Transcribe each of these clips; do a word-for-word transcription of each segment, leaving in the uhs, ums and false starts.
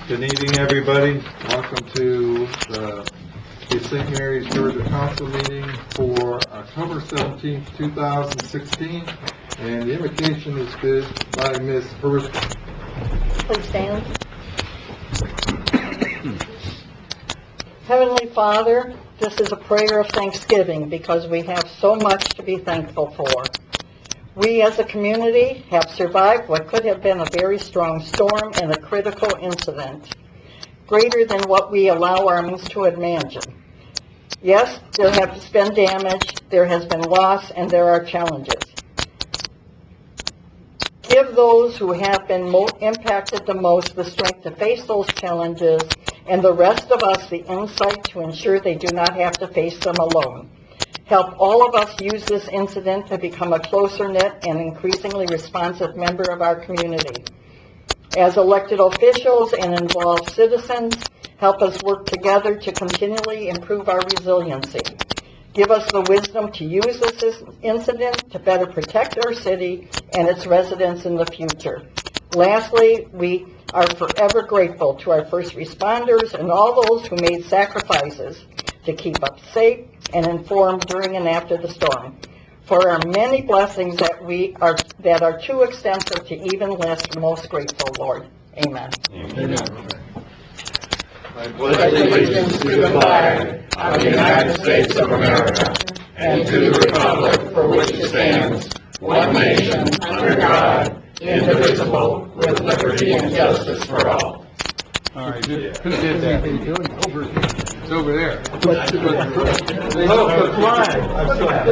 Good evening, everybody. Welcome to the Saint Mary's Georgia Council meeting for October seventeenth, two thousand sixteen. And the invocation is good by Miz Hurst. Please stand. Heavenly Father, this is a prayer of thanksgiving because we have so much to be thankful for. We as a community have survived what could have been a very strong storm and a critical incident, greater than what we allow our minds to imagine. Yes, there has been damage, there has been loss, and there are challenges. Give those who have been mo- impacted the most the strength to face those challenges, and the rest of us the insight to ensure they do not have to face them alone. Help all of us use this incident to become a closer-knit and increasingly responsive member of our community. As elected officials and involved citizens, help us work together to continually improve our resiliency. Give us the wisdom to use this incident to better protect our city and its residents in the future. Lastly, we are forever grateful to our first responders and all those who made sacrifices to keep us safe and informed during and after the storm. For our many blessings that we are that are too extensive to even list, we're most grateful, Lord. Amen. Amen. I pledge allegiance to the flag of the United States of America and to the republic for which it stands, one nation, under God, indivisible, with liberty and justice for all. All right, who, who did that? Over, it's over there. Oh, the flag. I'm sorry.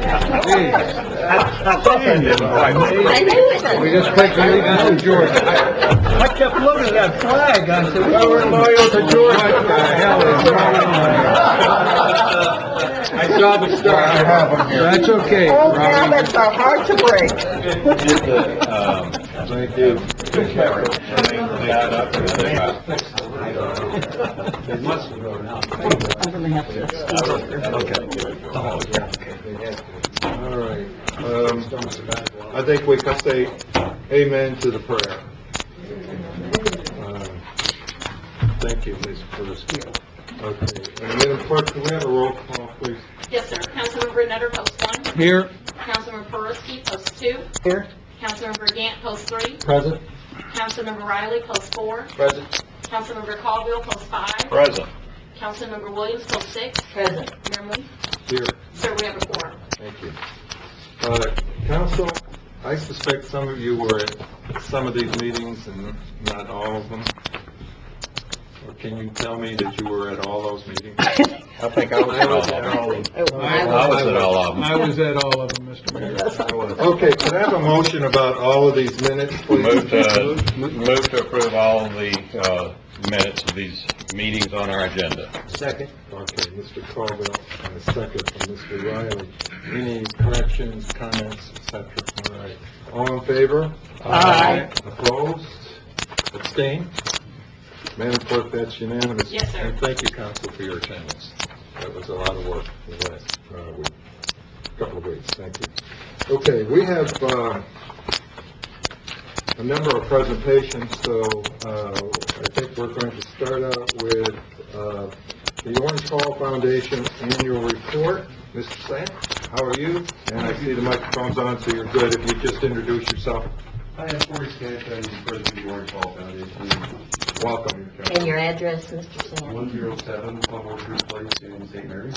We just pledged allegiance to Georgia. I kept looking at that flag. I said, Well, we're loyal to Georgia. What the hell is going on? I saw the star. I have them here. That's okay. Old habits are hard to break. Thank you. I'm going to have to All right. Um, I think we can say amen to the prayer. Uh, thank you, Miz Persky. Okay. And Madam Clerk, can we have a roll call, please? Yes, sir. Councilmember Nutter, post one. Here. Councilmember Peruski, post two. Here. Councilmember Gant, post three. Present. Councilmember Riley, post four. Present. Councilmember Colville, post five. Present. Councilmember Williams, post six. Present. Mayor Moody. Here. Sir, we have a quorum. Thank you. Uh, Council, I suspect some of you were at some of these meetings and not all of them. Or can you tell me that you were at all those meetings? I think I was at all of them. I was at all of them. I was at all of them, Mister Mayor. Okay, can I have a motion about all of these minutes, please? Move to, move to approve all of the, uh, minutes of these meetings on our agenda. Second. Okay, Mister Colville, and a second from Mister Riley. Any corrections, comments, et cetera? All right. All in favor? Aye. Opposed? Abstain? Madam Clerk, that's unanimous. Yes, sir. And thank you, Council, for your attendance. That was a lot of work for the last uh, week, couple of weeks. Thank you. Okay, we have uh, a number of presentations, so uh, I think we're going to start out with uh, the Orange Hall Foundation annual report. Mister Sam, how are you? And I see the microphone's on, so you're good if you just introduce yourself. Hi, I'm Forrest Camp, I'm the president of the Orange Hall Foundation. Welcome. And your address, Mister Sam? one oh seven Plum Orchard Place in Saint Mary's.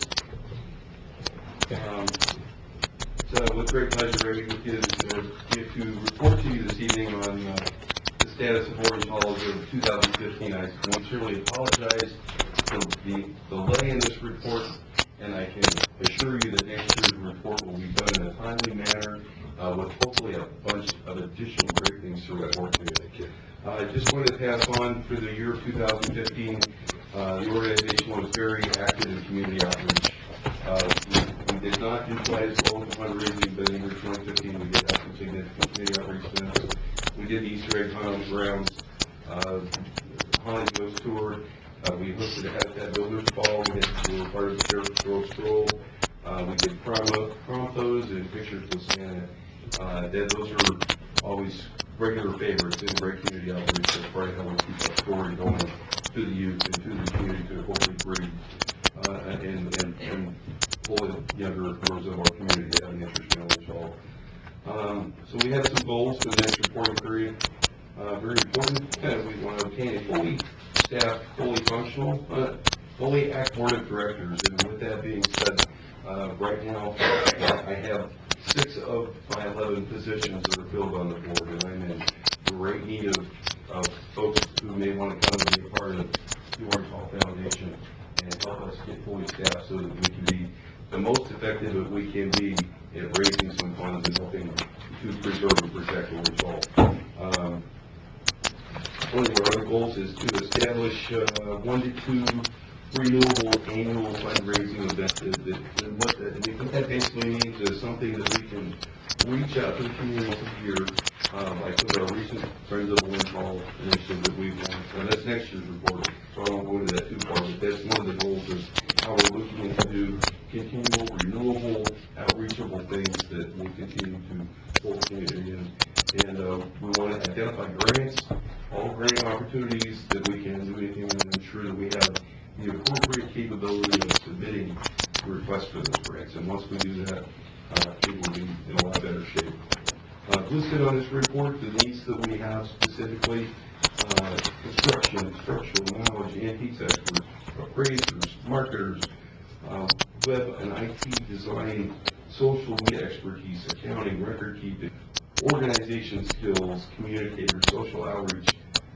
Um, so with great pleasure, we would get to, get to report to you this evening on uh, the status of Orange Hall of two thousand fifteen. I sincerely apologize for the delay in this report, and I can assure you that next year's report will be done in a timely manner uh, with hopefully a bunch of additional great things to report to you. Thank you. Uh, I just wanted to pass on for the year of two thousand fifteen, uh, the organization was very active in community outreach. Uh, we, we did not do quite as well with fundraising, but in year twenty fifteen we did have some significant community outreach events. We did the Easter egg hunt on the grounds, uh, Haunted Ghost Tour. Uh, we hosted a Habitat Builders Ball. We, did, we were part of the Sheriff's Girls Stroll. Uh, we did promo, promos and pictures with Santa. Uh, those are always regular favorites in great community outreach. That's part of how we keep up story going to the youth and to the community to hopefully breed uh, and, and, and pull in younger members of our community that have an interest in Orange Hall. Um, so we have some goals for the next reporting period. Uh, very important, uh, we want to obtain a fully staffed, fully functional, uh, fully active board of directors. And with that being said, uh, right now I have six of my eleven positions that are filled on the board, and I'm in great need of, of folks who may want to come and be a part of the Orange Hall Foundation and help us get fully staffed so that we can be the most effective that we can be at raising some funds and helping to preserve and protect Orange Hall. Um, one of our other goals is to establish uh, one to two renewable annual fundraising events. That, that, and what, that, and what that basically means is something that we can reach out to the community once a year, uh, like with our recent Friends of Orange Hall initiative that we've launched. And that's next year's report, so I won't go into that too far, but that's one of the goals is how we're looking into continual, renewable, outreachable things that will continue to pull the community in. And uh, we want to identify grants, all grant opportunities that we can do anything and ensure that we have the appropriate capability of submitting requests for those grants. And once we do that, uh, it will be in a lot better shape. Uh, listed on this report, the needs that we have specifically, uh, construction, structural knowledge, antiques experts, appraisers, marketers, uh, web and I T design, social media expertise, accounting, record keeping, organization skills, communicators, social outreach,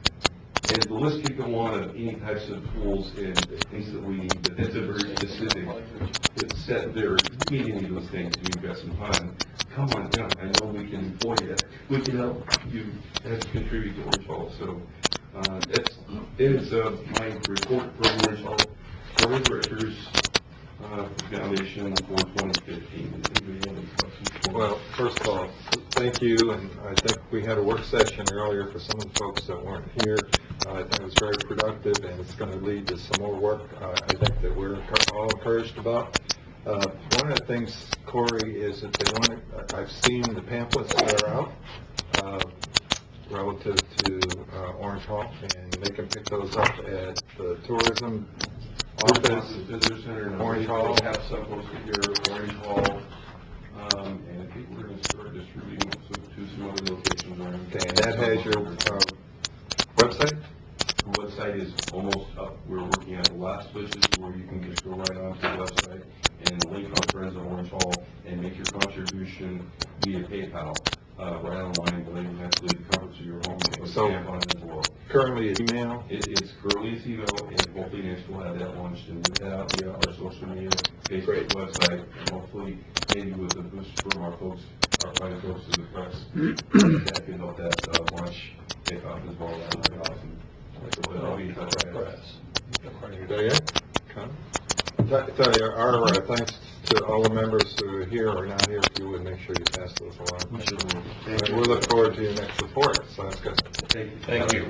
and the list could go on of any types of tools and things that we need, but that's a very specific, it's set there, meet any of those things, you've got some time, come on down, I know we can employ you, we can help you as contribute to Orange Hall. So uh, that's, it is uh, my report for Orange Hall, Board of Directors, uh, Foundation for twenty fifteen. Anybody have any questions? Well, first of all, thank you, and I think we had a work session earlier for some of the folks that weren't here. Uh, I think it was very productive, and it's going to lead to some more work uh, I think that we're all encouraged about. Uh, one of the things, Corey, is that they want to, I've seen the pamphlets that are out uh, relative to uh, Orange Hall, and they can pick those up at the tourism office, Visitor Center, and Orange Hall. Hall. Have some posted here, Orange Hall, um, and I think we're going to start distributing to, to some other locations around. Okay, and that has your uh, website? The website is almost up. We're working on the last switches where you can just go right onto the website and link on Friends of Orange Hall and make your contribution via PayPal uh, right online. You don't even have to leave the comforts of your home. You can So, stamp on it as well. Currently, it's email. It, it's currently a email, and hopefully next we'll have that launched and we'll have via our social media, Facebook, Great. website, and hopefully maybe with a boost from our folks, our fine folks in the press, that can help that uh, launch take off as well. That would be awesome. So I'll be in touch with that. Diane? Come. Th- Tell you, our uh, thanks to all the members who are here or not here, if you would make sure you pass those along. We sure will. And we look forward to your next report, so that's good. Thank you. Thank you.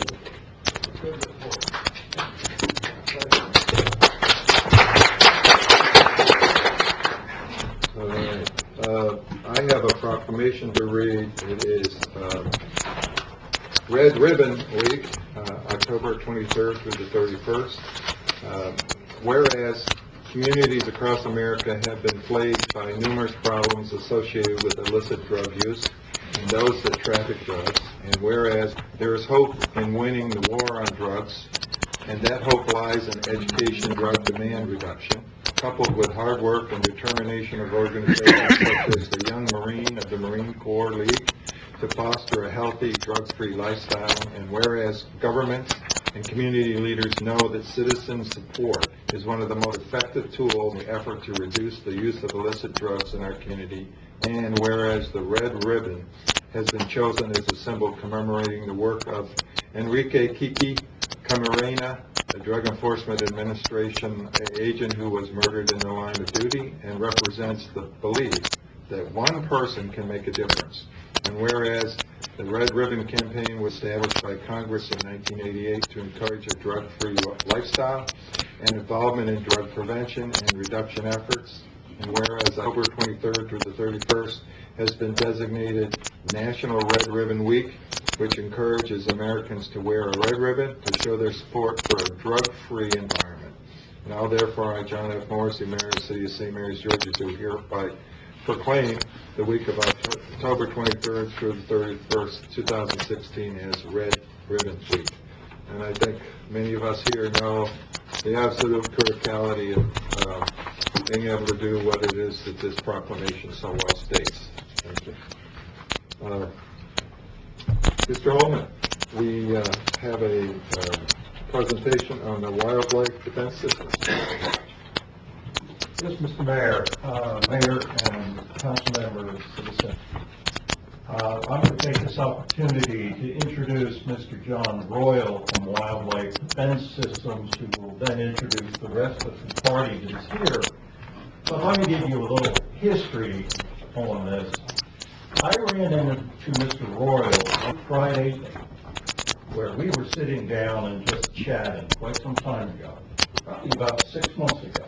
All right. Uh, I have a proclamation to read. It is uh, Red Ribbon Week, uh, October twenty-third through the thirty-first. Uh, whereas communities across America have been plagued by numerous problems associated with illicit drug use and those that traffic drugs, and whereas there is hope in winning the war on drugs, and that hope lies in education drug demand reduction, coupled with hard work and determination of organizations such as the Young Marine of the Marine Corps League to foster a healthy, drug-free lifestyle, and whereas governments and community leaders know that citizen support is one of the most effective tools in the effort to reduce the use of illicit drugs in our community, and whereas the red ribbon has been chosen as a symbol commemorating the work of Enrique Kiki Camarena, a Drug Enforcement Administration agent who was murdered in the line of duty, and represents the belief that one person can make a difference. And whereas the Red Ribbon Campaign was established by Congress in nineteen eighty-eight to encourage a drug-free lifestyle and involvement in drug prevention and reduction efforts. And whereas October twenty-third through the thirty-first has been designated National Red Ribbon Week, which encourages Americans to wear a red ribbon to show their support for a drug-free environment. Now therefore, I, John F. Morrissey, Mayor of the City of Saint Mary's, Georgia, do hereby proclaim the week of October twenty-third through the thirty-first, two thousand sixteen as Red Ribbon Week. And I think many of us here know the absolute criticality of uh, being able to do what it is that this proclamation so well states. Thank you. Uh, Mister Holman, we uh, have a uh, presentation on the wildlife defense system. Yes, Mister Mayor, uh, Mayor and council members, citizens. Uh, I'm going to take this opportunity to introduce Mister John Royal from Wildlife Defense Systems, who will then introduce the rest of the party that is here. But let me give you a little history on this. I ran into Mister Royal on Friday, where we were sitting down and just chatting quite some time ago, probably about six months ago.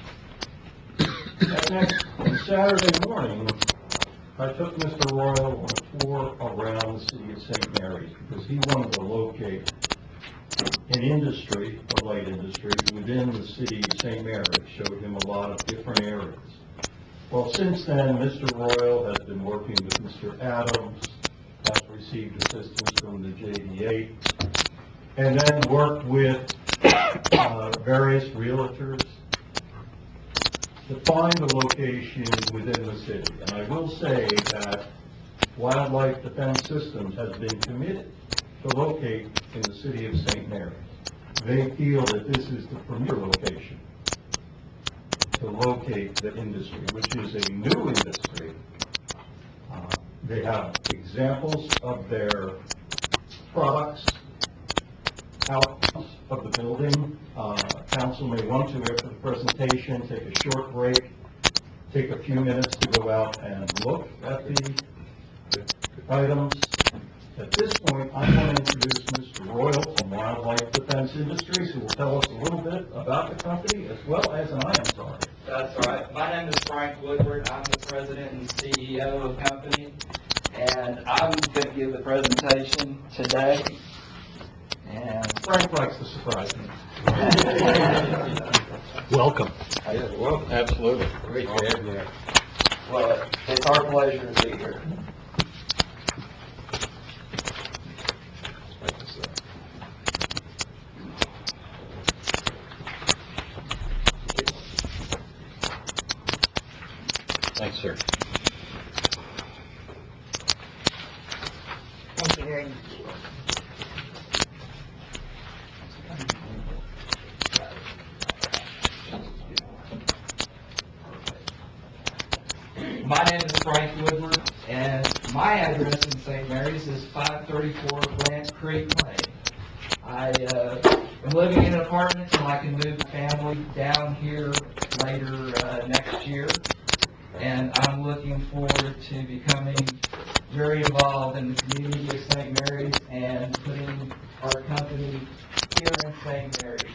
And next, on Saturday morning, I took Mister Royal on a tour around the city of Saint Mary's because he wanted to locate an industry, a light industry, within the city of Saint Mary's. Showed him a lot of different areas. Well, since then, Mister Royal has been working with Mister Adams, has received assistance from the J D A, and then worked with uh, various realtors to find a location within the city. And I will say that Wildlife Defense Systems has been committed to locate in the city of Saint Mary's. They feel that this is the premier location to locate the industry, which is a new industry. Uh, they have examples of their products out of the building. Uh, council may want to, after the presentation, take a short break, take a few minutes to go out and look at the items. At this point, I want to introduce Mister Royal from Wildlife Defense Industries, who will tell us a little bit about the company, as well as an I M target. That's right. My name is Frank Woodward. I'm the president and C E O of the company, and I'm going to give the presentation today. And Frank likes to surprise me. Welcome. Yeah, welcome. Absolutely. Great to have you here. well, it's our pleasure to be here. Thanks, sir. Thank you very much. My name is Frank Woodward, and my address in Saint Mary's is five thirty-four Grant Creek Lane. I uh, am living in an apartment until I can move the family down here later uh, next year, and I'm looking forward to becoming very involved in the community of Saint Mary's and putting our company here in Saint Mary's.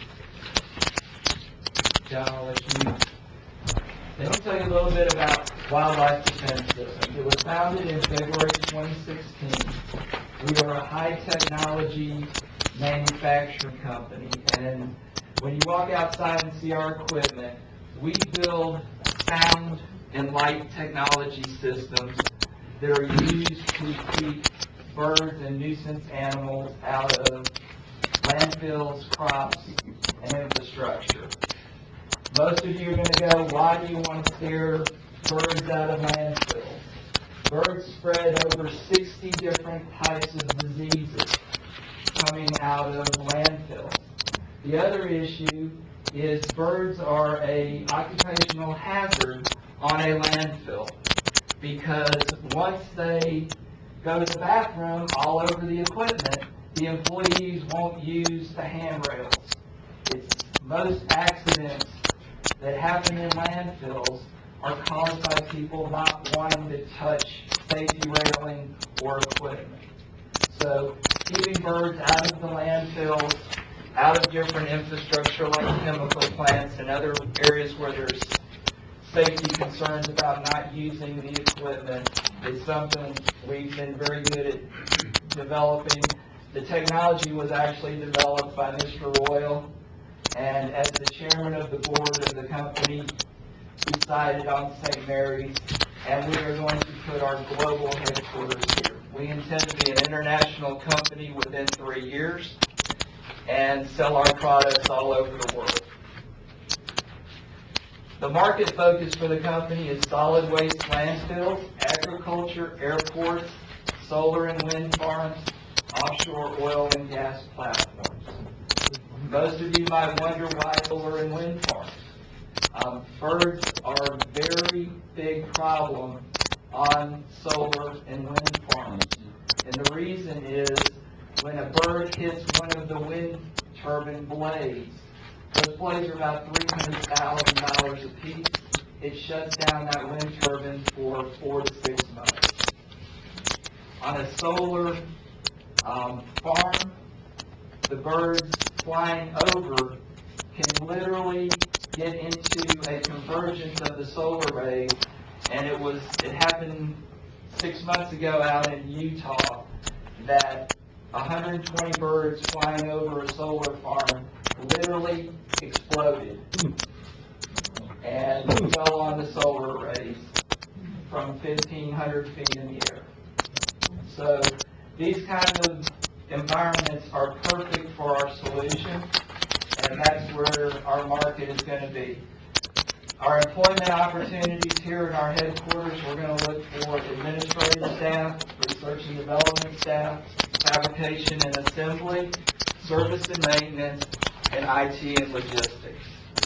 John, I'll let you Let me tell you a little bit about Wildlife Defense Systems. It was founded in February twenty sixteen. We are a high-technology manufacturing company, and when you walk outside and see our equipment, we build sound and light technology systems that are used to keep birds and nuisance animals out of landfills, crops, and infrastructure. Most of you are going to go, why do you want to scare birds out of landfills? Birds spread over sixty different types of diseases coming out of landfills. The other issue is birds are a occupational hazard on a landfill because once they go to the bathroom all over the equipment, the employees won't use the handrails. It's most accidents that happen in landfills are caused by people not wanting to touch safety railing or equipment. So keeping birds out of the landfills, out of different infrastructure like chemical plants and other areas where there's safety concerns about not using the equipment. It's something we've been very good at developing. The technology was actually developed by Mister Royal, and as the chairman of the board of the company, decided on Saint Mary's, and we are going to put our global headquarters here. We intend to be an international company within three years and sell our products all over the world. The market focus for the company is solid waste landfills, agriculture, airports, solar and wind farms, offshore oil and gas platforms. Most of you might wonder why solar and wind farms. Um, birds are a very big problem on solar and wind farms. And the reason is when a bird hits one of the wind turbine blades, those blades are about three hundred thousand dollars a piece. It shuts down that wind turbine for four to six months. On a solar um, farm, the birds flying over can literally get into a convergence of the solar rays, and it was it happened six months ago out in Utah that one hundred twenty birds flying over a solar farm literally exploded and fell on the solar rays from fifteen hundred feet in the air. So these kind of environments are perfect for our solution, and that's where our market is going to be. Our employment opportunities here in our headquarters, we're going to look for administrative staff, research and development staff, fabrication and assembly, service and maintenance, and I T and logistics.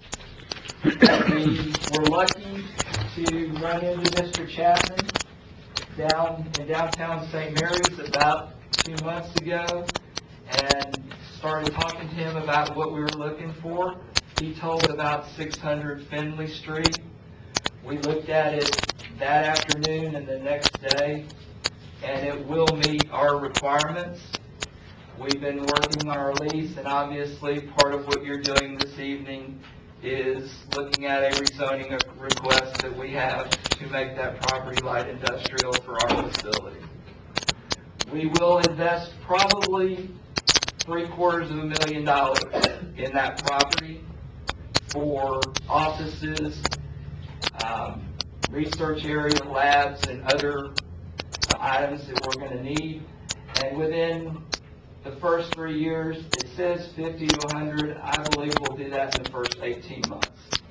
We were lucky to run into Mister Chapman down in downtown Saint Mary's about two months ago and started talking to him about what we were looking for. He told about six hundred Finley Street. We looked at it that afternoon and the next day, and it will meet our requirements. We've been working on our lease, and obviously part of what you're doing this evening is looking at a rezoning request that we have to make that property light industrial for our facility. We will invest probably three quarters of a million dollars in that property for offices, um, research area, labs, and other uh, items that we're going to need. And within the first three years, it says fifty to one hundred. I believe we'll do that in the first eighteen months.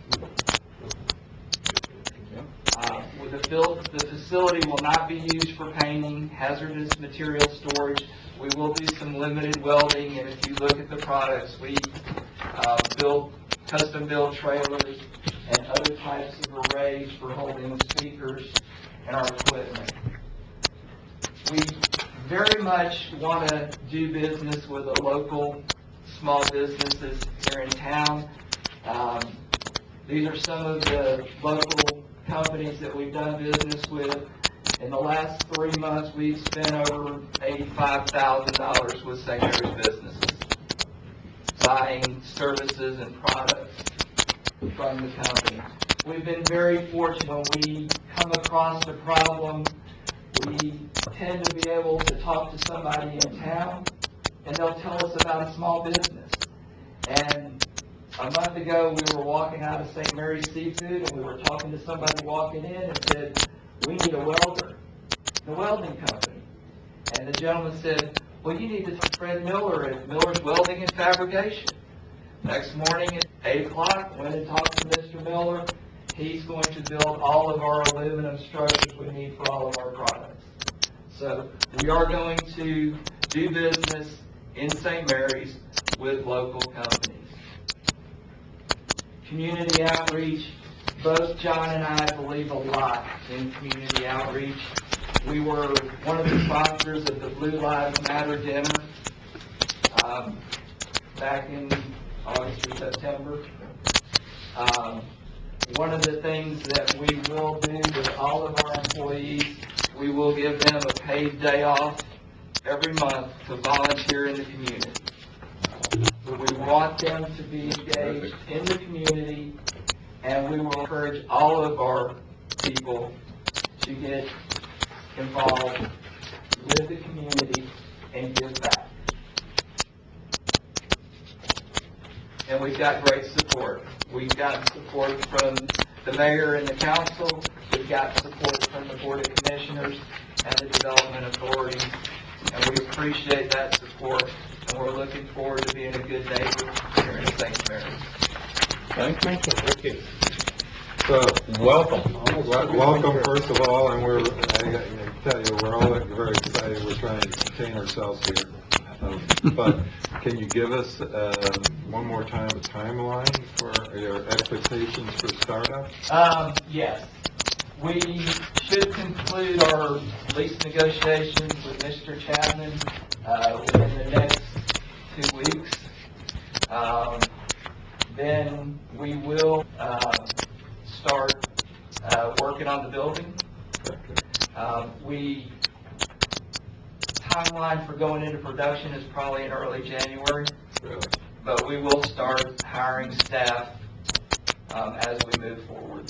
Uh, with the, fil- the facility will not be used for painting, hazardous material storage. We will do some limited welding, and if you look at the products, we uh, build custom-built trailers and other types of arrays for holding speakers and our equipment. We very much want to do business with the local small businesses here in town. Um, these are some of the local companies that we've done business with. In the last three months, we've spent over eighty-five thousand dollars with Saint Mary's businesses, buying services and products from the company. We've been very fortunate when we come across a problem. We tend to be able to talk to somebody in town, and they'll tell us about a small business. And a month ago, we were walking out of Saint Mary's Seafood, and we were talking to somebody walking in and said, "We need a welder, the welding company." And the gentleman said, "Well, you need to talk to Fred Miller at Miller's Welding and Fabrication." Next morning at eight o'clock, went and talked to Mister Miller. He's going to build all of our aluminum structures we need for all of our products. So we are going to do business in Saint Mary's with local companies. Community outreach. Both John and I believe a lot in community outreach. We were one of the sponsors of the Blue Lives Matter dinner um, back in August or September. Um, one of the things that we will do with all of our employees, we will give them a paid day off every month to volunteer in the community. We want them to be engaged in the community and we will encourage all of our people to get involved with the community and give back. And we've got great support. We've got support from the mayor and the council. We've got support from the Board of Commissioners and the Development Authority. And we appreciate that support. And we're looking forward to being a good neighbor here in Saint Mary's. Thank you. Thank you. So, Welcome. wel- welcome, first of all, and we're, I I tell you, we're all very excited. We're trying to contain ourselves here. Um, But can you give us, uh, one more time, a timeline for your expectations for startup? Um, yes. We should conclude our lease negotiations with Mister Chapman, uh, within the next two weeks. Um, then we will, uh, start, uh, working on the building. Um, we, timeline for going into production is probably in early January, Really? but we will start hiring staff, um, as we move forward.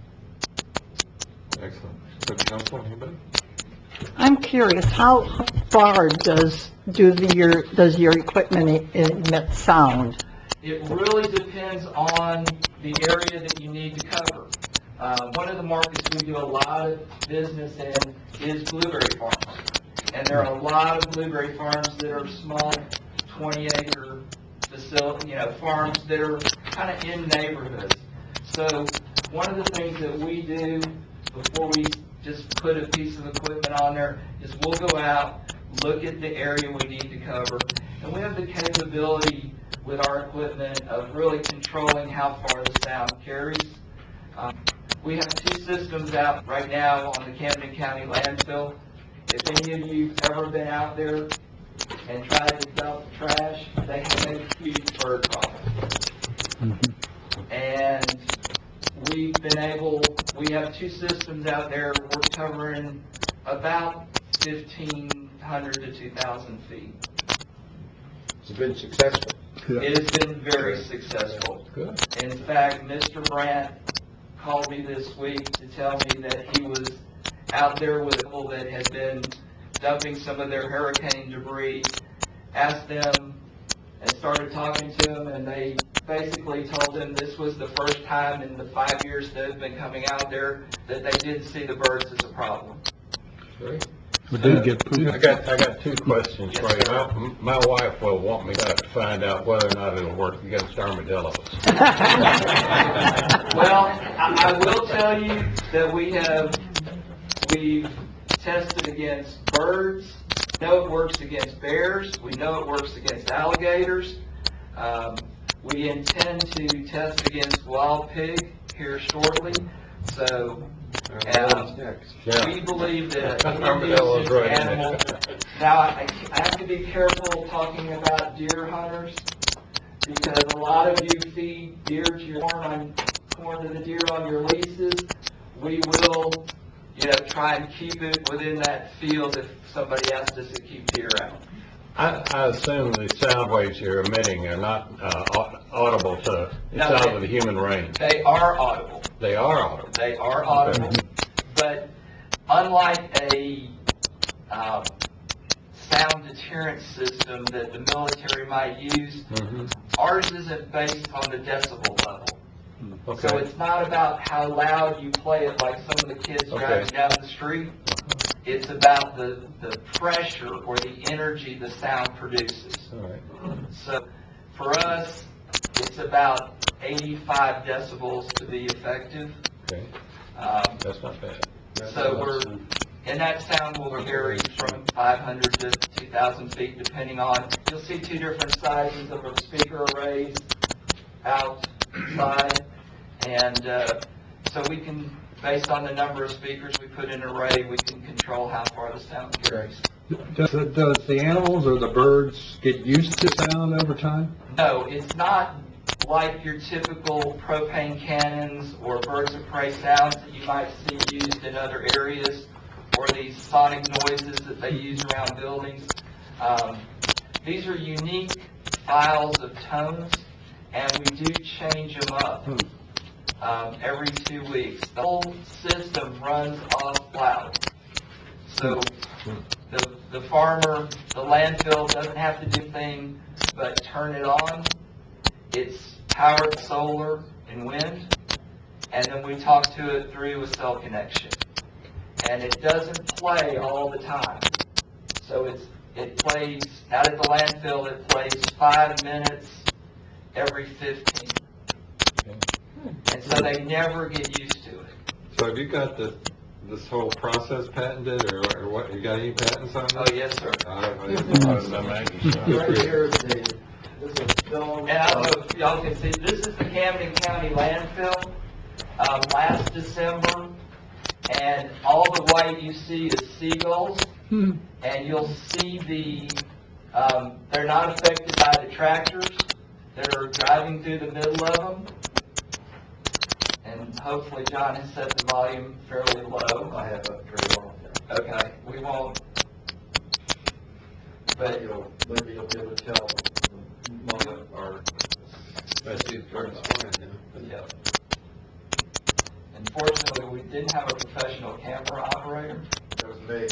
Excellent. So, council, anybody? I'm curious, how far does, do the, your, does your equipment emit sound? It really depends on the area that you need to cover. Uh, one of the markets we do a lot of business in is blueberry farms. And there are a lot of blueberry farms that are small, twenty acre facility, you know, farms that are kind of in neighborhoods. So one of the things that we do before we just put a piece of equipment on there is we'll go out, look at the area we need to cover, and we have the capability with our equipment of really controlling how far the sound carries. Um, we have two systems out right now on the Camden County landfill. If any of you have ever been out there and tried to dump trash, they have a huge bird problem. And we've been able, we have two systems out there, we're covering about fifteen hundred to two thousand feet. It's been successful. It has been very successful. Good. In fact, Mister Brandt called me this week to tell me that he was out there with people that had been dumping some of their hurricane debris, asked them and started talking to them, and they basically told them this was the first time in the five years they've been coming out there that they didn't see the birds as a problem. Great. We did get I poop. got, I got two questions for Yes, you. sir. My, my wife will want me to find out whether or not it'll work against armadillos. Well, I, I will tell you that we have, we've tested against birds. We know it works against bears. We know it works against alligators. Um, we intend to test against wild pig here shortly. So, um, Next. Yeah. we believe that any Armadillo's nuisance right in there. animal. Now, I, I have to be careful talking about deer hunters because a lot of you feed deer to your corn on corn to the deer on your leases. We will, you know, try and keep it within that field if somebody asks us to keep deer out. I, I assume the sound waves you're emitting are not uh, au- audible to, it's No, out they- of the human range. They are audible. They are audible. They are audible, but unlike a um, sound deterrent system that the military might use, Mhm. ours isn't based on the decibel level. So Okay. it's not about how loud you play it like some of the kids Okay. driving down the street. It's about the, the pressure or the energy the sound produces. All right. So for us, it's about eighty-five decibels to be effective. Okay. Um, That's not bad. So we're, and that sound will vary from five hundred to two thousand feet depending on, you'll see two different sizes of our speaker arrays outside. And uh, so we can, based on the number of speakers we put in an array, we can control how far the sound carries. Does, the- does the animals or the birds get used to sound over time? No, it's not like your typical propane cannons or birds of prey sounds that you might see used in other areas, or these sonic noises that they use around buildings. Um, these are unique files of tones, and we do change them up. um, every two weeks. The whole system runs off cloud. So the, the farmer, the landfill doesn't have to do anything but turn it on. It's powered solar and wind, and then we talk to it through a cell connection. And it doesn't play all the time. So it's, it plays, out at the landfill, it plays five minutes every fifteen. And so they never get used to it. So have you got the, this whole process patented, or, or what, you got any patents on this? Oh, yes, sir. I- I didn't know so. Right here is the, this is film. And I don't know if y'all can see, this is the Camden County landfill, um, last December. And all the white you see is seagulls. And you'll see the, um, they're not affected by the tractors that are driving through the middle of them. And hopefully John has set the volume fairly low. I have up pretty well. Okay, we won't. But you'll, maybe you'll be able to tell the moment or. I see it turns on, yeah. Yeah. Unfortunately, we didn't have a professional camera operator. That was me.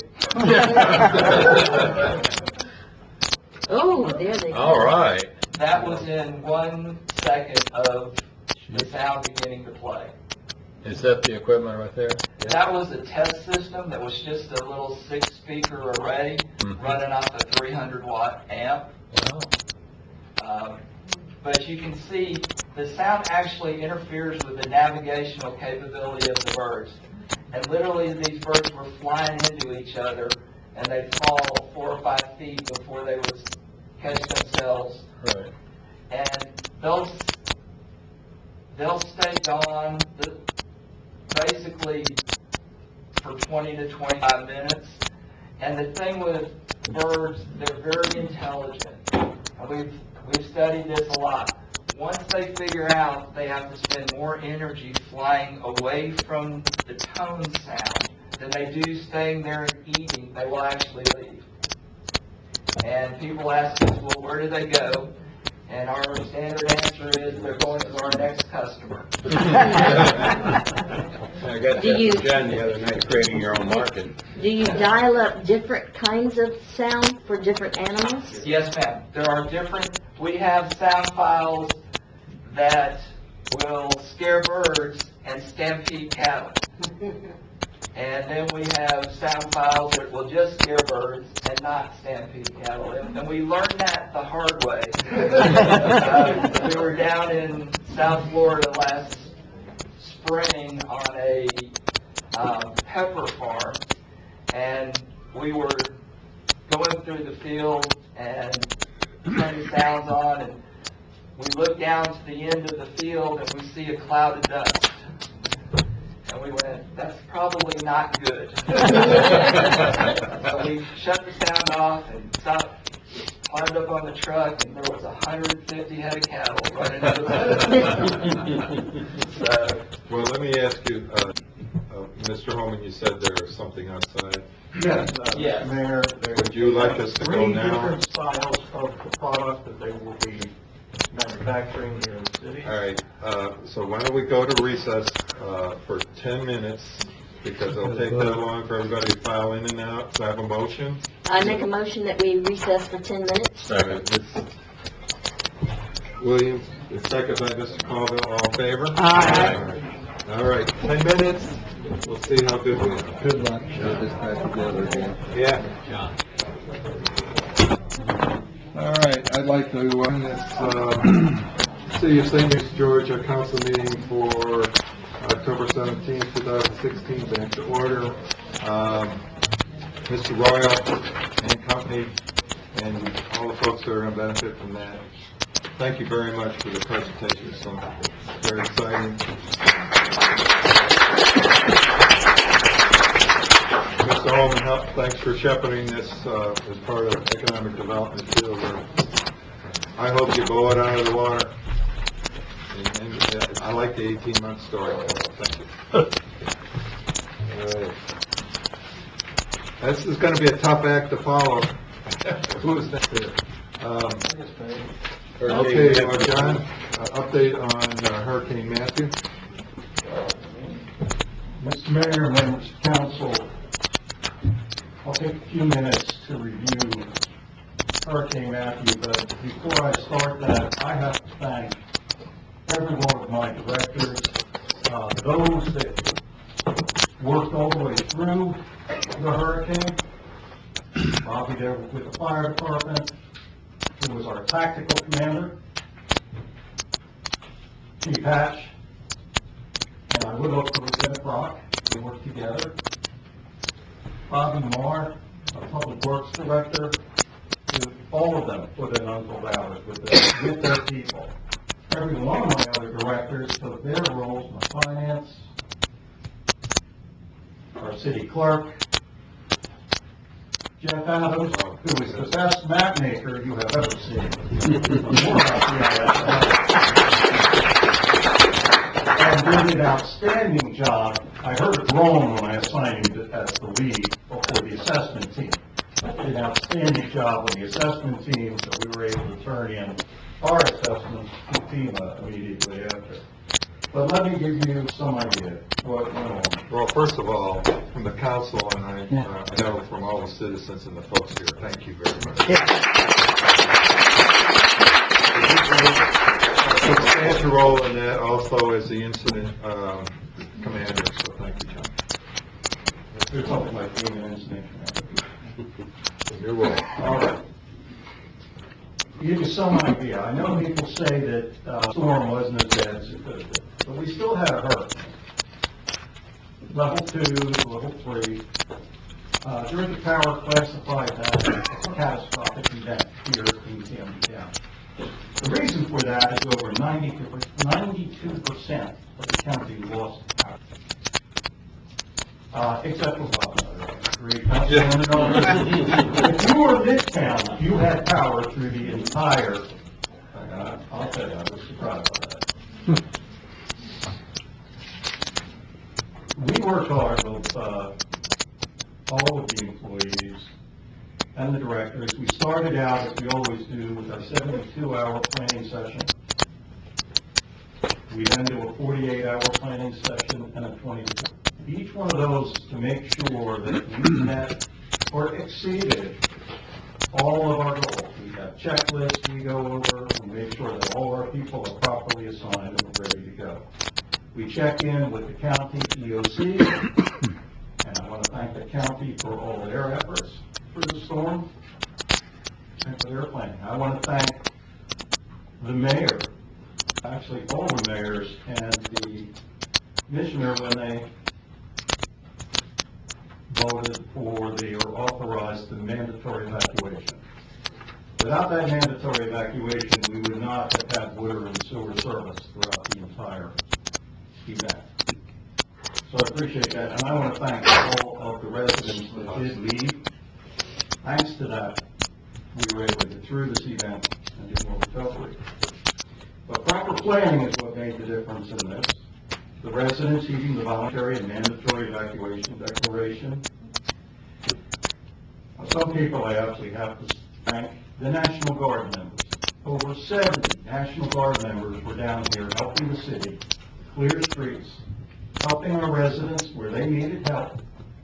Oh, there they go. All right. That was in one second of the sound beginning to play. Is that the equipment right there? That was a test system that was just a little six-speaker array Mhm. running off a three hundred watt amp. Wow. Um, but you can see the sound actually interferes with the navigational capability of the birds. And literally these birds were flying into each other, and they'd fall four or five feet before they would catch themselves. Right. And they'll, they'll stay gone the, basically for twenty to twenty-five minutes. And the thing with birds, they're very intelligent. And we've, we've studied this a lot. Once they figure out they have to spend more energy flying away from the tone sound than they do staying there and eating, they will actually leave. And people ask us, well, where do they go? And our standard answer is they're going to our next customer. I got Do that you- from John the other night, creating your own market. Do you dial up different kinds of sound for different animals? Yes, ma'am. There are different, we have sound files that will scare birds and stampede cattle. And then we have sound files that will just scare birds and not stampede cattle. And and we learned that the hard way. Uh, we were down in South Florida last spring on a um, pepper farm, and we were going through the field and turning sounds on, and we look down to the end of the field and we see a cloud of dust. And we went, that's probably not good. So we shut the sound off and stopped, climbed up on the truck, and there was one hundred fifty head of cattle running into the So, Well, let me ask you, uh, uh, Mister Holman, you said there's something outside. Yes, uh, Yes. Mayor, there- Would you like us to go Three now? different styles of the product that they will be manufacturing here in the city. All right, uh, so why don't we go to recess uh, for ten minutes, because it'll take that long for everybody to file in and out. So I have a motion. I make a motion that we recess for ten minutes. Second. Williams, it's second by Mister Colville, all in favor? Aye. All right, ten minutes, we'll see how good we are. Good luck. Get this back together again. Yeah. All right, I'd like to run this uh, City of Saint Louis, Georgia council meeting for October seventeenth, twenty sixteen back to order. Um, Mister Royal and company and all the folks that are going to benefit from that, thank you very much for the presentation. So very exciting. Mister Holman, help- thanks for shepherding this uh, as part of economic development too. Uh, I hope you blow it out of the water. And, and uh, I like the eighteen-month story. Thank you. All right. This is going to be a tough act to follow. Who's next here? Um, Okay, uh, John, uh, update on uh, Hurricane Matthew. Mayor, members of council, I'll take a few minutes to review Hurricane Matthew, but before I start that, I have to thank every one of my directors, uh, those that worked all the way through the hurricane. Bobby there with the fire department, who was our tactical commander, Chief Hatch, and I would look for Lieutenant Brock. We worked together. Bobby Marr, our Public Works Director, who all of them put in untold hours with their, with their people. Every one of my other directors took their roles, my finance, our city clerk, Jeff Adams, who is the best map maker you have ever seen. More about C I S. And did an outstanding job. I heard it wrong when I assigned him as the lead for the assessment team. I did an outstanding job on the assessment team, so we were able to turn in our assessments to FEMA immediately after. But let me give you some idea what went on. Well, first of all, from the council, and I, uh, I know from all the citizens and the folks here, thank you very much. A substantial role in that also as the incident um, commander, so thank you, John. There's something like being an incident commander. You're welcome. All right. To give you some idea, I know people say that uh, storm wasn't as bad as it could have been, but we still had a hurricane. Level two, level three. Uh, Georgia Power classified that as a catastrophic event here in Camden County. The reason for that is over ninety-two percent of the county lost power. Uh, except for Bob. If you were Midtown, you had power through the entire, uh, I'll tell you, I was surprised by that. We worked hard with uh, all of the employees and the directors. We started out, as we always do, with our seventy-two hour planning session. We then do a forty-eight hour planning session and a twenty-four. Each one of those is to make sure that we met or exceeded all of our goals. We have checklists we go over, we make sure that all our people are properly assigned and ready to go. We check in with the county E O C, and I want to thank the county for all their efforts for the storm and for their planning. I want to thank the mayor, actually all the mayors, and the commissioner when they voted for the, or authorized the mandatory evacuation. Without that mandatory evacuation, we would not have had water and sewer service throughout the entire event. So I appreciate that, and I want to thank all of the residents that did leave. Thanks to that, we were able to get through this event and get more recovery. But proper planning is what made the difference in this. The residents heeding the voluntary and mandatory evacuation declaration. Now, some people I actually have to thank the National Guard members. Over seventy National Guard members were down here helping the city clear streets, helping our residents where they needed help,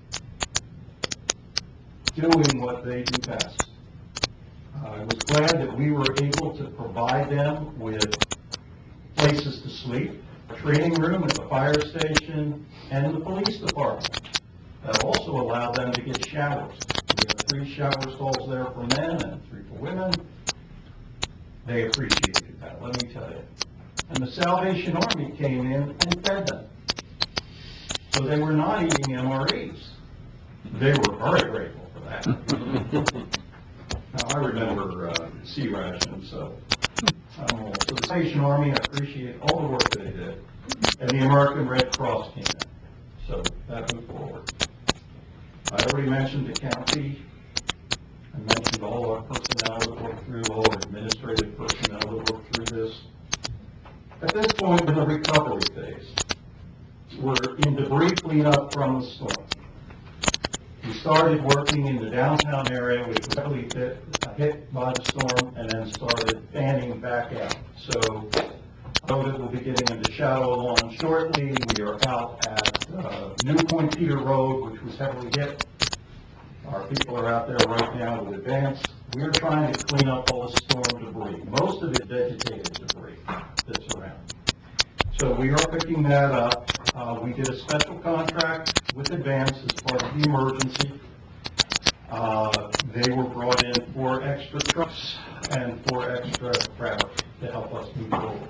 doing what they do best. I was glad that we were able to provide them with places to sleep, a training room at the fire station, and the police department. That also allowed them to get showers. We have three shower stalls there for men and three for women. They appreciated that, let me tell you. And the Salvation Army came in and fed them. So they were not eating M R Es. They were very grateful for that. Now, I remember uh, sea rations, so I'm old. So the Salvation Army, I appreciate all the work that they did. And the American Red Cross came in. So that moved forward. I already mentioned the county. I mentioned all our personnel that worked through, all our administrative personnel that worked through this. At this point in the recovery phase, we're in debris cleanup from the storm. We started working in the downtown area, which was heavily hit, hit by the storm, and then started fanning back out. So know that we'll be getting into Shadow Lawn shortly. We are out at uh, New Point Peter Road, which was heavily hit. Our people are out there right now with Advance. We're trying to clean up all the storm debris, most of it vegetated debris that's around. So we are picking that up. Uh, we did a special contract with Advance as part of the emergency. Uh, they were brought in for extra trucks and for extra gravity to help us move forward.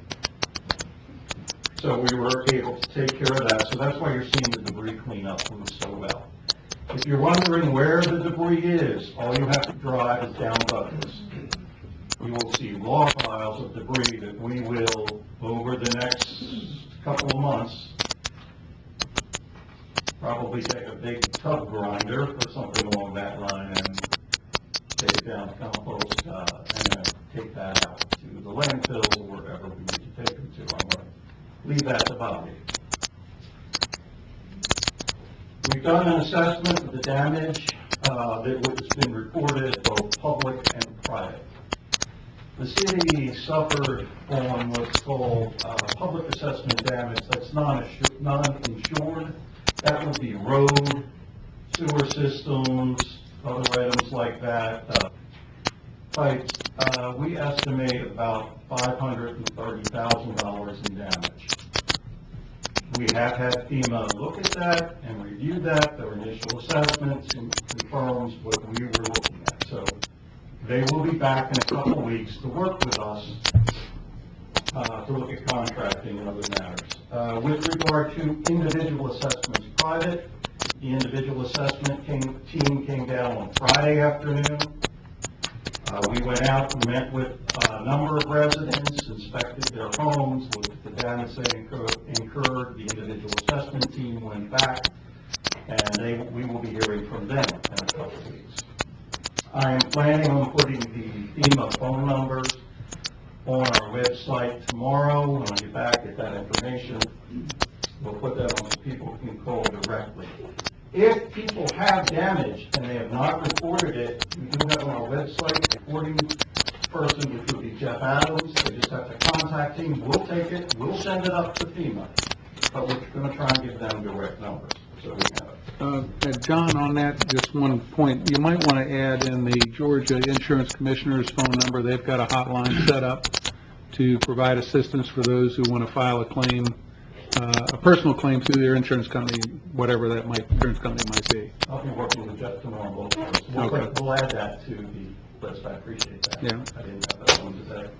So we were able to take care of that. So that's why you're seeing the debris cleanup move so well. If you're wondering where the debris is, all you have to drive is down Douglas. You will see log piles of debris that we will, over the next couple of months, probably take a big tub grinder or something along that line and take it down to compost uh, and then take that out to the landfills or wherever we need to take them to. I'm going to leave that to Bobby. We've done an assessment of the damage uh, that has been reported, both public and private. The city suffered on what's called uh, public assessment damage that's non-insured. non-insured. That would be road, sewer systems, other items like that. Uh, pipes. Uh, we estimate about five hundred thirty thousand dollars in damage. We have had FEMA look at that and review that. Their initial assessment confirms what we were looking at. So they will be back in a couple of weeks to work with us uh, to look at contracting and other matters. Uh, with regard to individual assessments, private, the individual assessment came, team came down on Friday afternoon. Uh, we went out and met with a number of residents, inspected their homes, looked at the damage they incurred. incurred. The individual assessment team went back, and they, we will be hearing from them in a couple of weeks. I am planning on putting the FEMA phone numbers on our website tomorrow. When I get back, get that information, we'll put that on so people can call directly. If people have damage and they have not reported it, we do have on our website a reporting person, which would be Jeff Adams. They just have to contact him. We'll take it. We'll send it up to FEMA. But we're going to try and give them direct numbers so we have it. Uh, and John, on that, just one point, you might want to add in the Georgia Insurance Commissioner's phone number. They've got a hotline set up to provide assistance for those who want to file a claim, uh, a personal claim through their insurance company, whatever that might, insurance company might be. I'll be working with Jeff tomorrow. Both of us. We'll, Okay. we'll add that to the list. I appreciate that. Yeah. I didn't have that one today.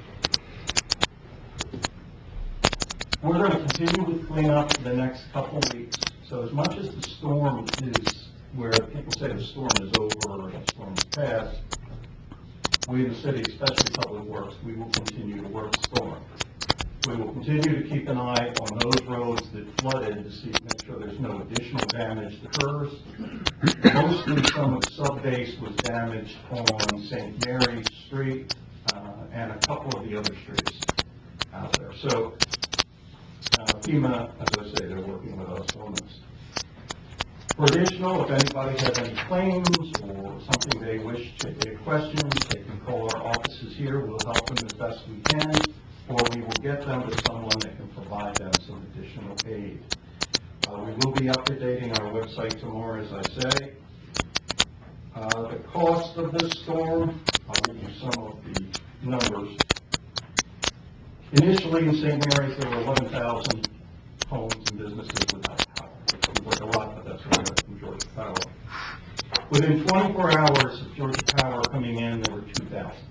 We're going to continue with cleanup for the next couple of weeks. So as much as the storm is, where people say the storm is over or the storm is past, we in the city, especially Public Works, we will continue to work the storm. We will continue to keep an eye on those roads that flooded to see, make sure there's no additional damage that occurs. Mostly some of the sub-base was damaged on Saint Mary's Street uh, and a couple of the other streets out there. So uh, FEMA, as I say, they're working with us on this. For additional, if anybody has any claims or something they wish to, they have questions, they can call our offices here. We'll help them as best we can, or we will get them to someone that can provide them some additional aid. Uh, we will be updating our website tomorrow, as I say. Uh, the cost of this storm, I'll give you some of the numbers. Initially in Saint Mary's, there were eleven thousand homes and businesses without power. It seems like a lot, but that's what we got from Georgia Power. Within twenty-four hours of Georgia Power coming in, there were two thousand.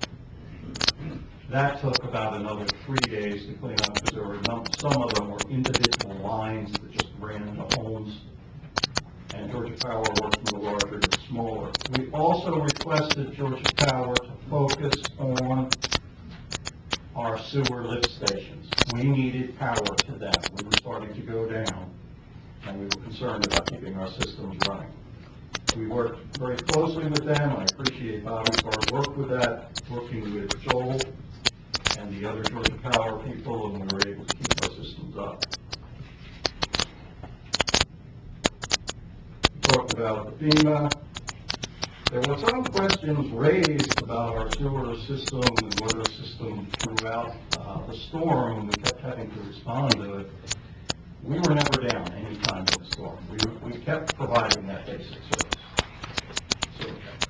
That took about another three days to clean up because there were num- some of them were individual lines that just ran into homes. And Georgia Power worked from the larger to the smaller. We also requested Georgia Power to focus on our sewer lift stations. We needed power to them. We were starting to go down, and we were concerned about keeping our systems running. We worked very closely with them. I appreciate Bobby's hard work with that, working with Joel and the other Georgia Power people, and we were able to keep our systems up. We talked about the FEMA. There were some questions raised about our sewer system and water system throughout. Uh, uh, the storm, and we kept having to respond to it, we were never down any time in the storm. We, we kept providing that basic service. So,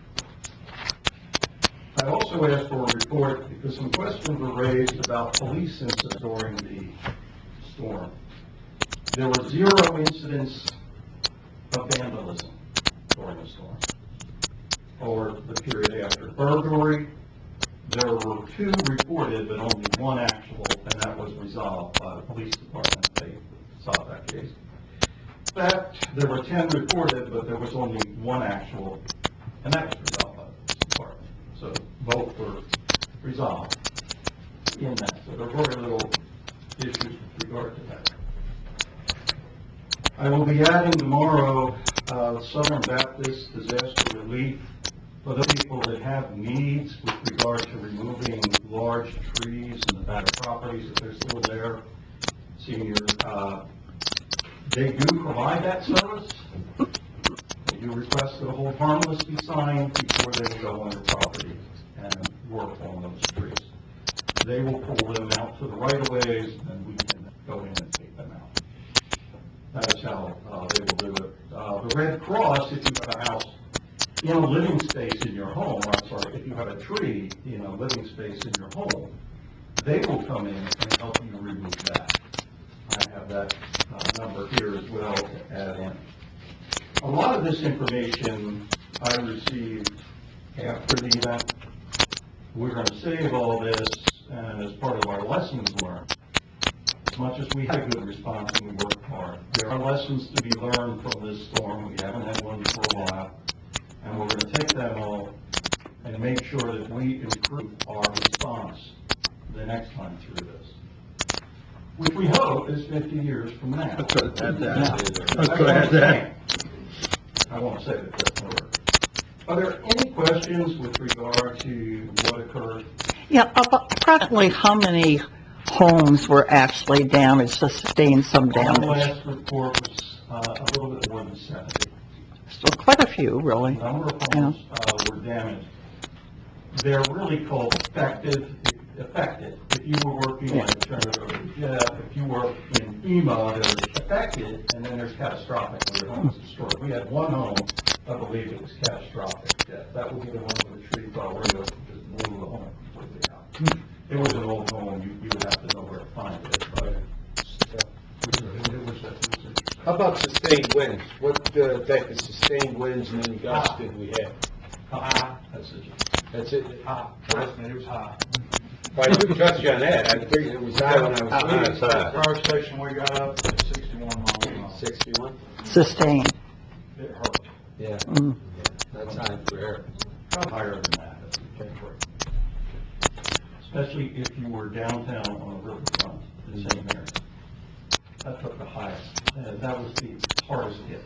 I also asked for a report because some questions were raised about police incidents during the storm. There were zero incidents of vandalism during the storm or the period after. Burglary, there were two reported, but only one actual, and that was resolved by the police department. They solved that case. Theft, there were ten reported, but there was only one actual, and that was resolved by the police department. So both were resolved in that. So there were very little issues with regard to that. I will be adding tomorrow uh, Southern Baptist Disaster Relief for those people that have needs with regard to removing large trees in the back properties if they're still there. Senior, uh, they do provide that service. They do request that a hold harmless be signed before they go on their property and work on those trees. They will pull them out to the right-of-ways, and we can go in and take them out. That is how uh, they will do it. Uh, the Red Cross, if you have a house in a living space in your home, or I'm sorry, if you have a tree in a living space in your home, they will come in and help you remove that. I have that uh, number here as well to add in. A lot of this information I received after the event. We're going to save all this, and as part of our lessons learned, as much as we had a good response and we worked hard, there are lessons to be learned from this storm. We haven't had one for a while, and we're going to take them all and make sure that we improve our response the next time through this, which we hope is fifty years from now. That's what, that's, that's, That's what I'm saying. I won't say that that's the word. Are there any questions with regard to what occurred? Yeah, about- approximately how many homes were actually damaged, sustained some Our damage? last report was uh, a little bit more than seventy. So quite a few, really. A number of homes uh, were damaged. They're really called affected. affected. If you were working, Yeah. like turn it over to Jeff, if you work in FEMA, there's affected, and then there's catastrophic, where your home is destroyed. We had one home, I believe it was catastrophic, Jeff. That would be the one where the tree fell right up and just blew the home completely out. It was an old home, you, you would have to know where to find it, but it was, it was interesting. How about sustained winds? What uh, type of sustained winds and any gusts did we have? Ah, that's it. That's it? Hot, trust me, it was hot. Well, I do trust you on that. I figured it was high when I was leaving. Fire station, we got up at sixty-one miles an hour. Sixty-one? Sustained. It hurt. Yeah, Mm. that's high for air. Probably higher than that, if you take it. Especially if you were downtown on the riverfront, the same area. That took the highest, uh, that was the hardest hit.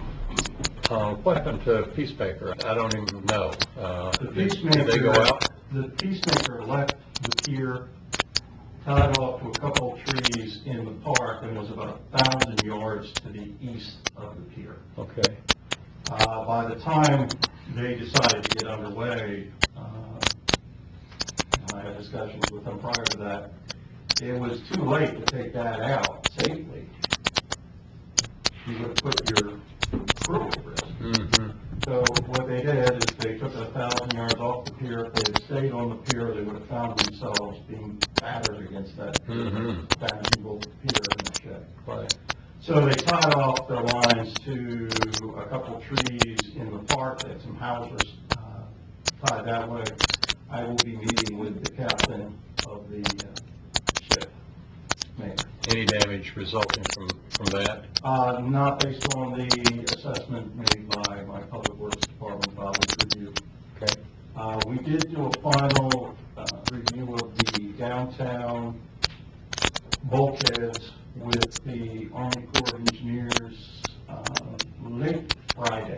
Uh, what happened to Peacemaker? I don't even know. Uh, The did- Peacemaker. Did they go out? The Peacemaker left the pier, tied off to a couple of trees in the park, and was about a thousand yards to the east of the pier. Okay. Uh, by the time they decided to get underway, uh, and I had discussions with them prior to that, it was too late to take that out safely. You would put your crew at risk. Mm-hmm. So what they did is they took it a thousand yards off the pier. If they had stayed on the pier, they would have found themselves being battered against that Mm-hmm. damaging both the pier and the ship. Right. So they tied off their lines to a couple of trees in the park. They had some houses uh, tied that way. I will be meeting with the captain of the uh, ship. Mayor. Any damage resulting from, from that? Uh, not based on the assessment made by my Public Works Department following review. Okay. Uh, we did do a final uh, review of the downtown bulkheads with the Army Corps of Engineers uh, late Friday.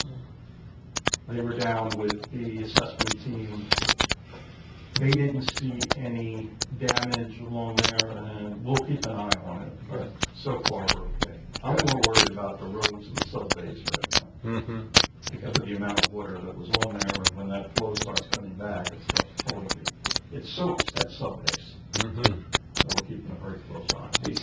They were down with the assessment team. They didn't see any damage along there, and we'll keep an eye on it, but so far we're okay. I'm more worried about the roads and the sub-base right now, Mm-hmm. because of the amount of water that was on there, and when that flow starts coming back, it starts totally, it soaks that sub-base. Mm-hmm.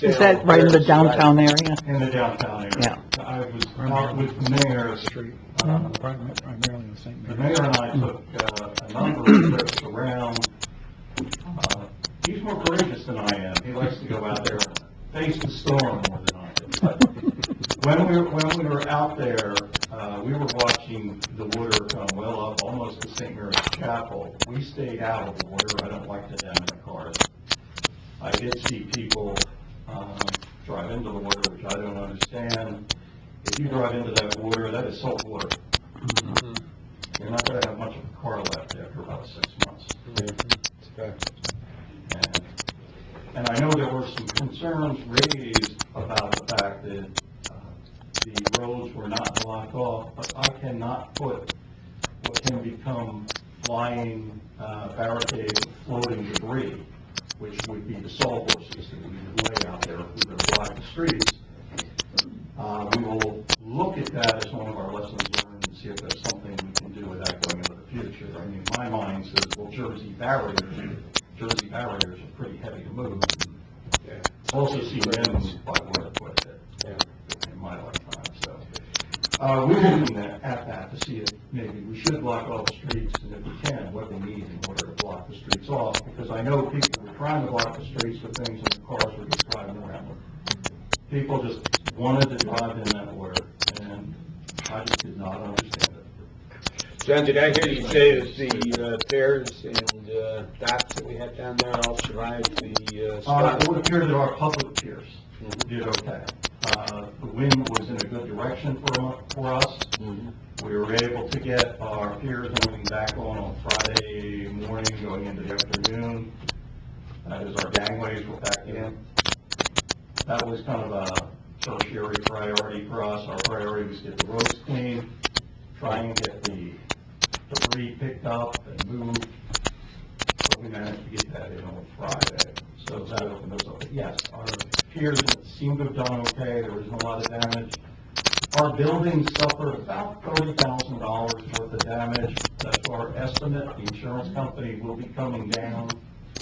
Is that right in the downtown area? in the downtown area. I was out with the mayor, Street, uh, primarily primarily on Saint the Mary. mayor and I took uh, a number of trips around. Uh, He's more courageous than I am. He likes to go out there and face the storm more than I do. But when we were, when we were out there, uh, we were watching the water come well up almost to Saint Mary's Chapel. We stayed out of the water. I don't like to damage cars. I did see people um, drive into the water, which I don't understand. If you drive into that water, that is salt water. You're not going to have much of a car left after about six months. And, and I know there were some concerns raised about the fact that uh, the roads were not blocked off, but I cannot put what can become flying uh, barricades of floating debris, which would be the sawhorses that we would lay out there if we were to block the streets. Uh, we will look at that as one of our lessons learned and see if there's something we can do with that going into the future. I mean, my mind says, well, Jersey barriers, Jersey barriers are pretty heavy to move. Yeah. Also see men move by water quite a bit yeah. in my lifetime. So uh, we're looking at, at that to see if maybe we should block all the streets, and if we can, what we need in order to block the streets off. Because I know people were trying to block the streets with things and the cars were just driving around them. People just wanted to drive in that water, and I just did not understand it. John, did I hear you say that the uh, piers and uh, docks that we had down there all survived the uh, Uh, storm? it would appear that our public piers did okay. Uh, the wind was in a good direction for, for us. Mhm. We were able to get our piers and everything back on on Friday morning, going into the afternoon. That is, our gangways were back in. That was kind of a tertiary priority for us. Our priority was to get the roads clean, try and get the debris picked up and moved. But we managed to get that in on Friday. So that opened those up. But yes, our piers seem to have done okay. There wasn't a lot of damage. Our buildings suffered about thirty thousand dollars worth of damage. That's our estimate. The insurance company will be coming down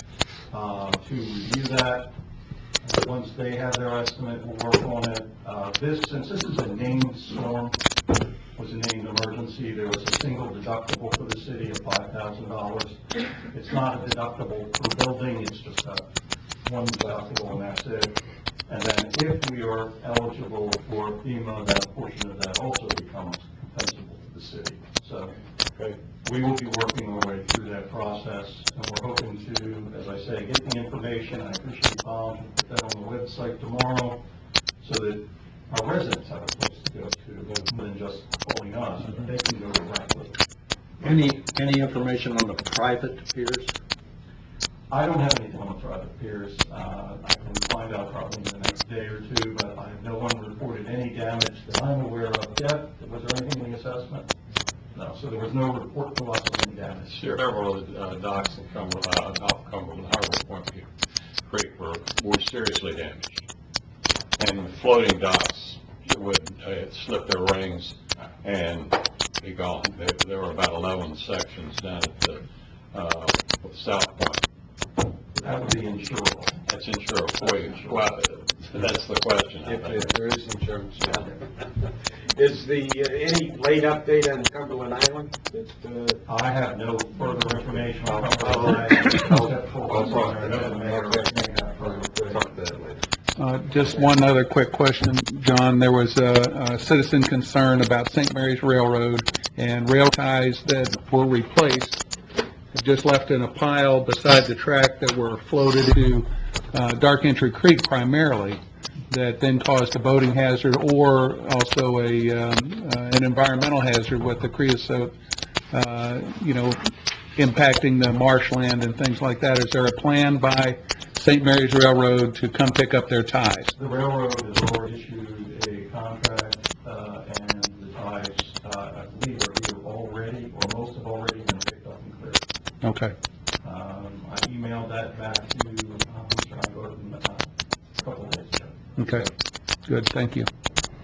uh, to review that. Once they have their estimate, we'll work on it. Uh, this, since this is a named storm, was a named emergency, there was a single deductible for the city of five thousand dollars. It's not a deductible per building, it's just a one deductible, and that's it. And then if we are eligible for FEMA, that portion of that also becomes compensable to the city. So we will be working our way through that process, and we're hoping to, as I say, get the information. I appreciate Bob, we'll put that on the website tomorrow, so that our residents have a place to go to, more than just calling us, but they can go directly. Any, any information on the private piers? I don't have anything on the private piers. Uh, I can find out probably in the next day or two, but I, no one reported any damage that I'm aware of. Jeff, was there anything in the assessment? No, so there was no report to us of any damage. Several of the uh, docks in Cumberland, uh, off Cumberland Harbor Point Creek were, were seriously damaged. And floating docks would uh, slip their rings and be gone. There, there were about eleven sections down at the uh, South Point. That would be insurable. That's insurable. Wait, well, that's the question. I If, think. if there is insurance. Is the, uh, any late update on Cumberland Island? That, uh, I have no further information on I'll- Cumberland I'll- Island, except I'll for talk what's to there. them. The mayor may have further We'll talk to that later. Uh, Just one other quick question, John. There was a, a citizen concern about Saint Mary's Railroad and rail ties that were replaced, just left in a pile beside the track that were floated to uh, Dark Entry Creek primarily, that then caused a boating hazard or also a, um, uh, an environmental hazard with the creosote, uh, you know, impacting the marshland and things like that. Is there a plan by Saint Mary's Railroad to come pick up their ties? The railroad has already issued a contract, uh, and the ties, uh, I believe are either already, or most have already been picked up and cleared. Okay. Um, I emailed that back to, uh, Mister Gordon, uh, a couple of days ago. Okay. Good. Thank you.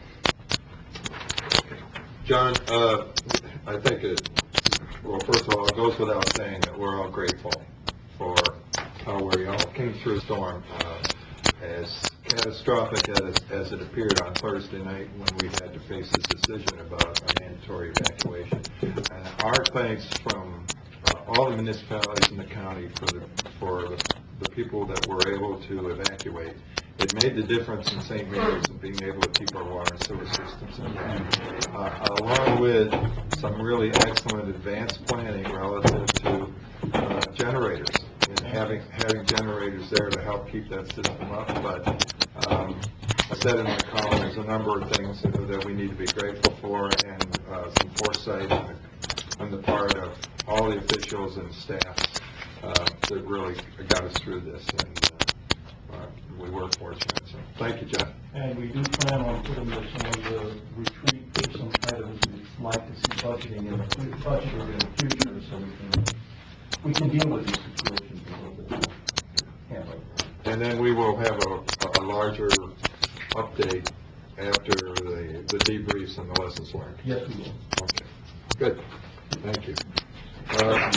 John, uh, I think it, well, first of all, it goes without saying that we're all grateful for how we all came through the storm. Uh, as catastrophic as, as it appeared on Thursday night when we had to face this decision about a mandatory evacuation. And our thanks from uh, all the municipalities in the county for the, for the, the people that were able to evacuate. It made the difference in Saint Mary's and being able to keep our water and sewer systems intact, uh, along with some really excellent advanced planning relative to uh, generators and having having generators there to help keep that system up. But um, I said in my column, there's a number of things that, that we need to be grateful for, and uh, some foresight on the, on the part of all the officials and staff uh, that really got us through this. And, uh, Uh, we were fortunate, so thank you, John. And we do plan on putting this on the retreat for some items we'd like to see budgeting in the, budgeted in the future, so we can, we can deal with these situations a little bit more. Handle. And then we will have a, a larger update after the, the debriefs and the lessons learned. Yes, we will. Okay, good, thank you. Uh,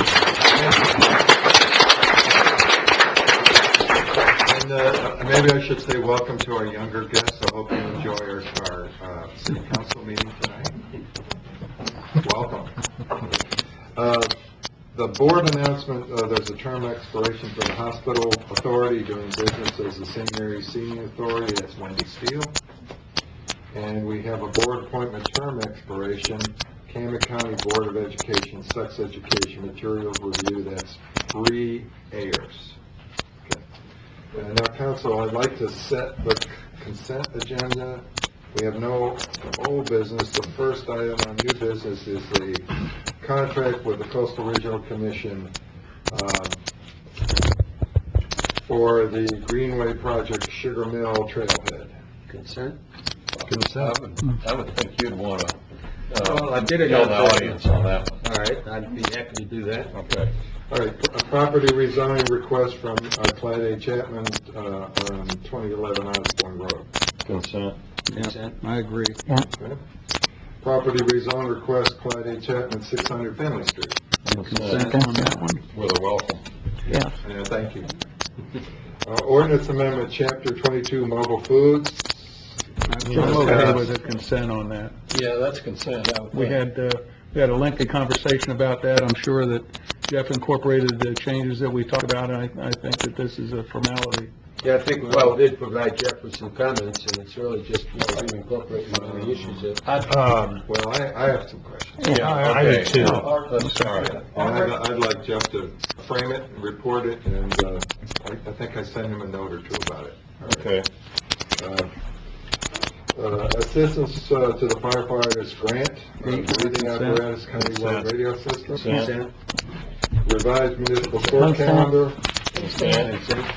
And uh, maybe I should say welcome to our younger guests. I hope you enjoy our, our uh, city council meeting tonight. Welcome. Uh, the board announcement, uh, there's a term expiration for the hospital authority doing business as the Saint Mary's Senior Authority. That's Wendy Steele. And we have a board appointment term expiration, Cameron County Board of Education, Sex Education Materials Review. That's Bree Ayers. Uh, now, council, I'd like to set the consent agenda. We have no old business. The first item on new business is the contract with the Coastal Regional Commission um, for the Greenway Project Sugar Mill Trailhead. Consent? Consent. I would, I would think you'd want to, Well, I uh, did it tell the yesterday. audience on that one. All right, I'd be happy to do that. Okay. All right, a property rezoning request from uh, Clyde A. Chapman uh, on twenty eleven Osborne Road. Consent. Consent. I agree. Okay. Property rezone request, Clyde A. Chapman, six hundred Finley Street. Consent on that one? With a welcome. Yeah. Yeah, thank you. Uh, ordinance amendment, chapter twenty-two, mobile foods. I'm okay with the consent on that. Yeah, that's consent. I would We think. had, uh, we had a lengthy conversation about that. I'm sure that Jeff incorporated the changes that we talked about, and I, I think that this is a formality. Yeah, I think, well, we did provide Jeff with some comments, and it's really just, you know, him incorporating the issues that. Um, well, I, I have some questions. Yeah, I okay. do too. Let's start. And I'd, I'd like Jeff to frame it, report it, and, uh, I, I think I sent him a note or two about it. Okay. Uh, uh, assistance, uh, to the firefighters grant, uh, breathing Consent. apparatus, countywide Consent. radio system. Consent. Revised municipal court calendar. Consent.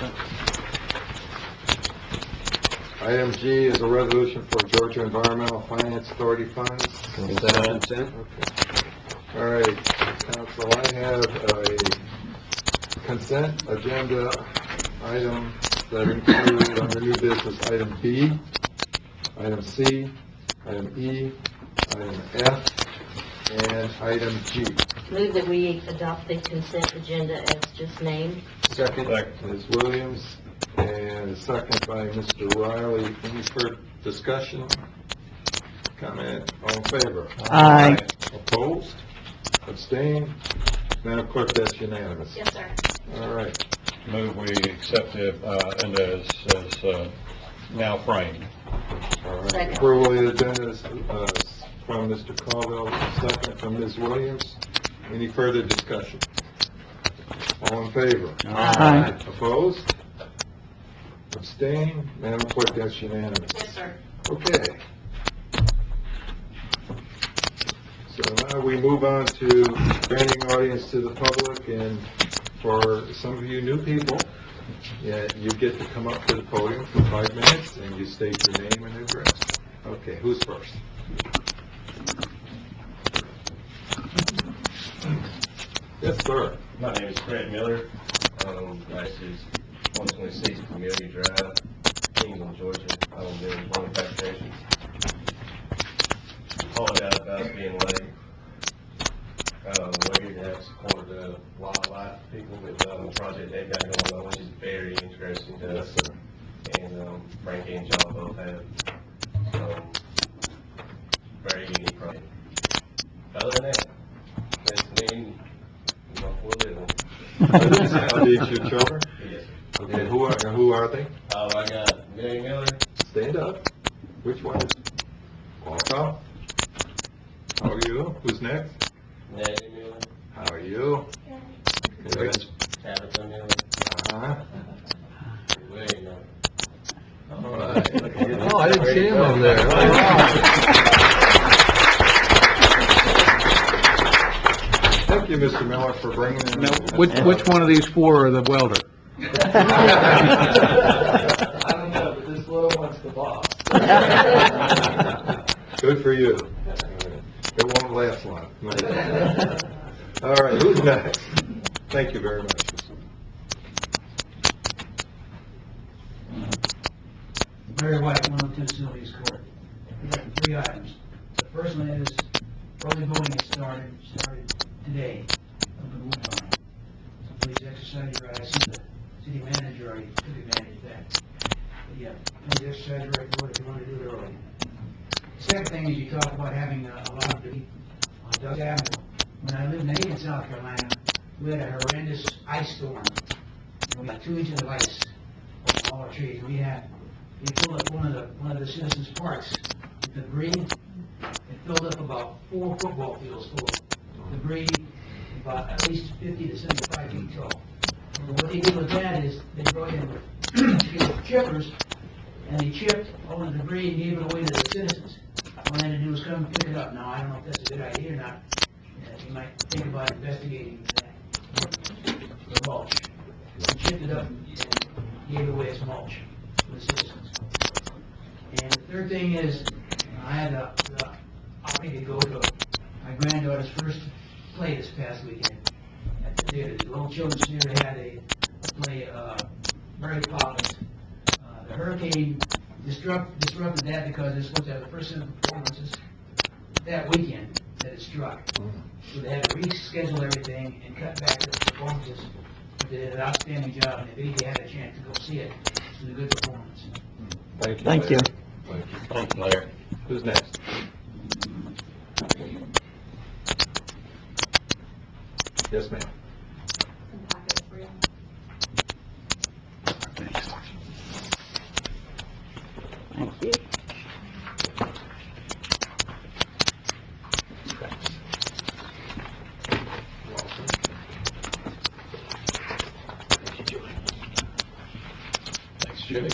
Item G is a resolution for Georgia Environmental Finance Authority funds. Consent. Consent. Okay. All right, council, I have a consent agenda item that includes under new business, item B, item C, item E, item F, and item G. Move that we adopt the consent agenda as just named. Second. Miz Williams, and a second by Mister Riley. Any further discussion? Comment? All in favor? Aye. Opposed? Abstained? Madam Clerk, that's unanimous. Yes, sir. All right. Move we accept it, uh, and as, as, uh, now framed. All right. Second. Approval of the agenda is, uh, from Mister Colville, second from Miz Williams. Any further discussion? All in favor? Aye. Opposed? Abstained? Madam Clerk, that's unanimous. Yes, sir. Okay. So now we move on to granting audience to the public, and for some of you new people, yeah, you get to come up to the podium for five minutes and you state your name and address. Okay, who's first? Yes, sir. My name is Fred Miller. Um, this is one twenty-six Camellia Drive, Kingsland, Georgia. I own the one fabrications. Apologize about us being late. Uh, we're here to have support the wildlife people with um, the project they've got going on, which is very interesting to us. and um, Frankie and John both have um, very unique project. Other than that, that's me and my four little ones. Are these your children? Yes. And who are, who are they? Uh, I got Mary Miller. Stand up. Which one? Welcome. How are you? Who's next? Natty Miller. How are you? Good. Tabitha Miller. Uh-huh. William Miller. All right. Oh, I didn't see him over there. Oh, wow. Thank you, Mister Miller, for bringing in. Now, which, which one of these four are the welder? I don't know, but this little one's the boss. Good for you. It won't last long. All right, who's next? Thank you very much. Barry White, one oh two Sylvia's Court. We got three items. The first one is early voting has started, started today up in Woodbine. So please exercise your right. I see the city manager already took advantage of that. But yeah, please exercise your right to vote if you want to do it early. The second thing is you talk about having a, a lot of the on Doug Avenue. When I lived in Aiken, South Carolina, we had a horrendous ice storm. And we had two inches of ice on all our trees. We had They filled up one of the one of the citizens' parks with debris. It filled up about four football fields full of debris, about at least fifty to seventy-five feet tall. And what they did with that is they brought in chippers, and they chipped all the debris and gave it away to the citizens. All they had to do was come and pick it up. Now, I don't know if that's a good idea or not. Uh, you might think about investigating that. The mulch. They chipped it up and gave it away as mulch to the citizens. And the third thing is, I had a, the opportunity to go to my granddaughter's first play this past weekend at the theater. The little children's theater had a, a play, uh, Mary Poppins. Uh, the hurricane disrupt, disrupted that because it was supposed to have the first set of performances that weekend that it struck. So they had to reschedule everything and cut back the performances. But they did an outstanding job, and if you had a chance to go see it, it was a good performance. Thank you. Thank you. Thank you. Thank you, Larry. Who's next? Yes, ma'am. Some packets for you. Thank you. Thanks, Judy.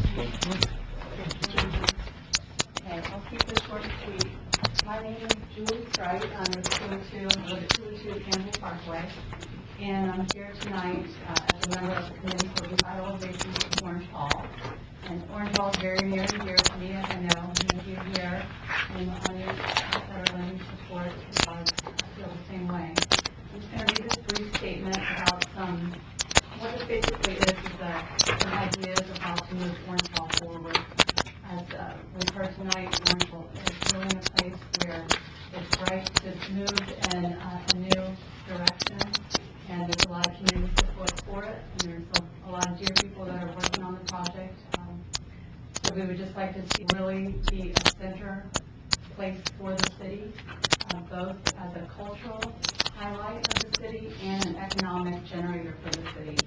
Okay, I'll keep this short and sweet. My name is Julie Strite. I'm with two oh two, I live at two oh two Campbell Parkway. And I'm here tonight uh, as a member of the Committee for Revitalization of Orange Hall. And Orange Hall is very near and dear to me, as I know many of you here in the audience that are lending support because I feel the same way. I'm just going to read this brief statement about some, what this basically is, is uh, some ideas of how to move Orange Hall forward. As uh, we've heard tonight, Orange Hall is really in a place where it's right to move in uh, a new direction, and there's a lot of community support for it, and there's a, a lot of dear people that are working on the project. Um, so we would just like to see really be a center place for the city, uh, both as a cultural highlight of the city and an economic generator for the city.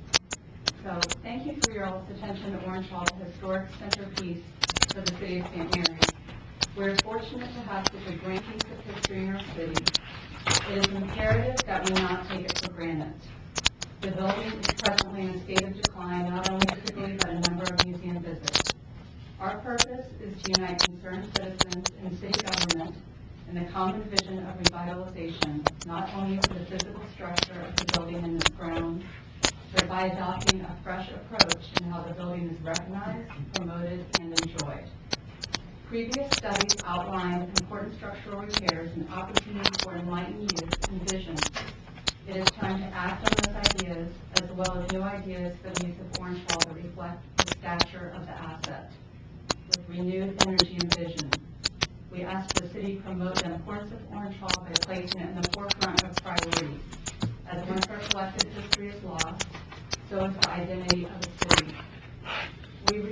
So thank you for your all's attention to Orange Hall, the historic centerpiece for the city of Saint Mary. We're fortunate to have such a great piece of history in our city. It is imperative that we not take it for granted. The building is presently in a state of decline, not only physically, but a number of museum visits. Our purpose is to unite concerned citizens and city government in the common vision of revitalization, not only for the physical structure of the building and its grounds, but by adopting a fresh approach in how the building is recognized, promoted, and enjoyed. Previous studies outlined important structural repairs and opportunities for enlightened use and vision. It is time to act on those ideas, as well as new ideas for the use of Orange Hall to reflect the stature of the asset, with renewed energy and vision. We ask the city promote the importance of Orange Hall by placing it in the forefront of priorities. As once our collective history is lost, so is the identity of the city. We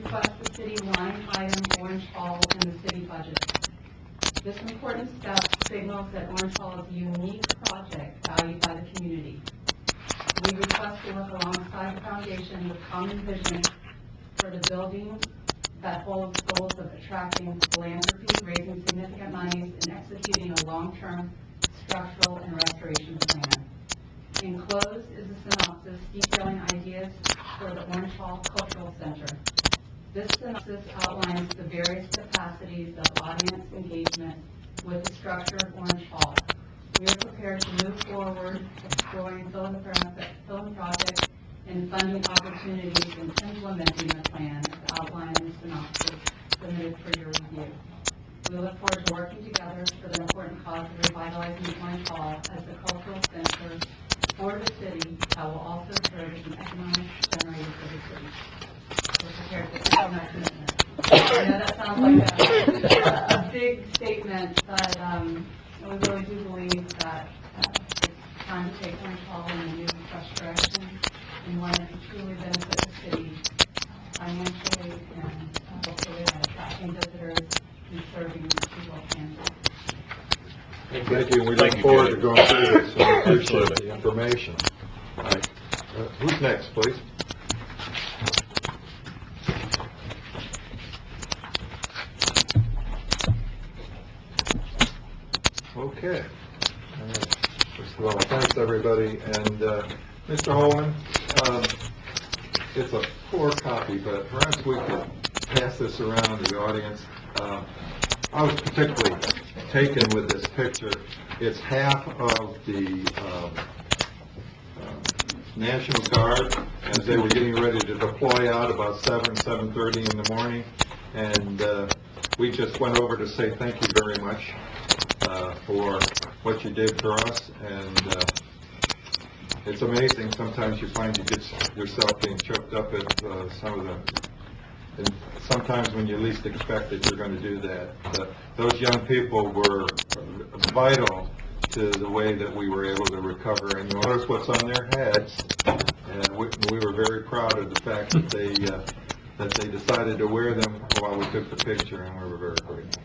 city line item Orange Hall in the city budget. This important step signals that Orange Hall is a unique project valued by the community. We request to work alongside the foundation with common vision for the building that holds goals of attracting philanthropy, raising significant monies, and executing a long-term structural and restoration plan. Enclosed is a synopsis detailing ideas for the Orange Hall Cultural Center. This synopsis outlines the various capacities of audience engagement with the structure of Orange Hall. We are prepared to move forward, exploring philanthropic and funding opportunities and implementing the plan as outlined in the synopsis submitted for your review. We look forward to working together for the important cause of revitalizing Orange Hall as the cultural center for the city that will also serve as an economic generator for the city. We're prepared to take on that commitment. I know that sounds like a, a big statement, but um, we really do believe that uh, it's time to take Orange Hall in a new, fresh direction, and one that can truly benefit the city financially and uh, hopefully by attracting visitors and serving the people of Kansas. Thank you. We Thank look you, forward Judge. to going through this. We appreciate Absolutely. the information. All right. Uh, Who's next, please? Okay. All right. First of all, thanks, everybody. And uh, Mister Holman, um, it's a poor copy, but perhaps we could pass this around to the audience. Um, I was particularly taken with this picture. It's half of the um, uh, National Guard as they were getting ready to deploy out about seven, seven thirty in the morning. And uh, we just went over to say thank you very much uh, for what you did for us. And uh, it's amazing. Sometimes you find you get yourself being choked up at uh, some of the and sometimes when you least expect it, you're going to do that. Uh, those young people were vital to the way that we were able to recover. And you notice what's on their heads. And we, we were very proud of the fact that they uh, that they decided to wear them while we took the picture, and we were very grateful.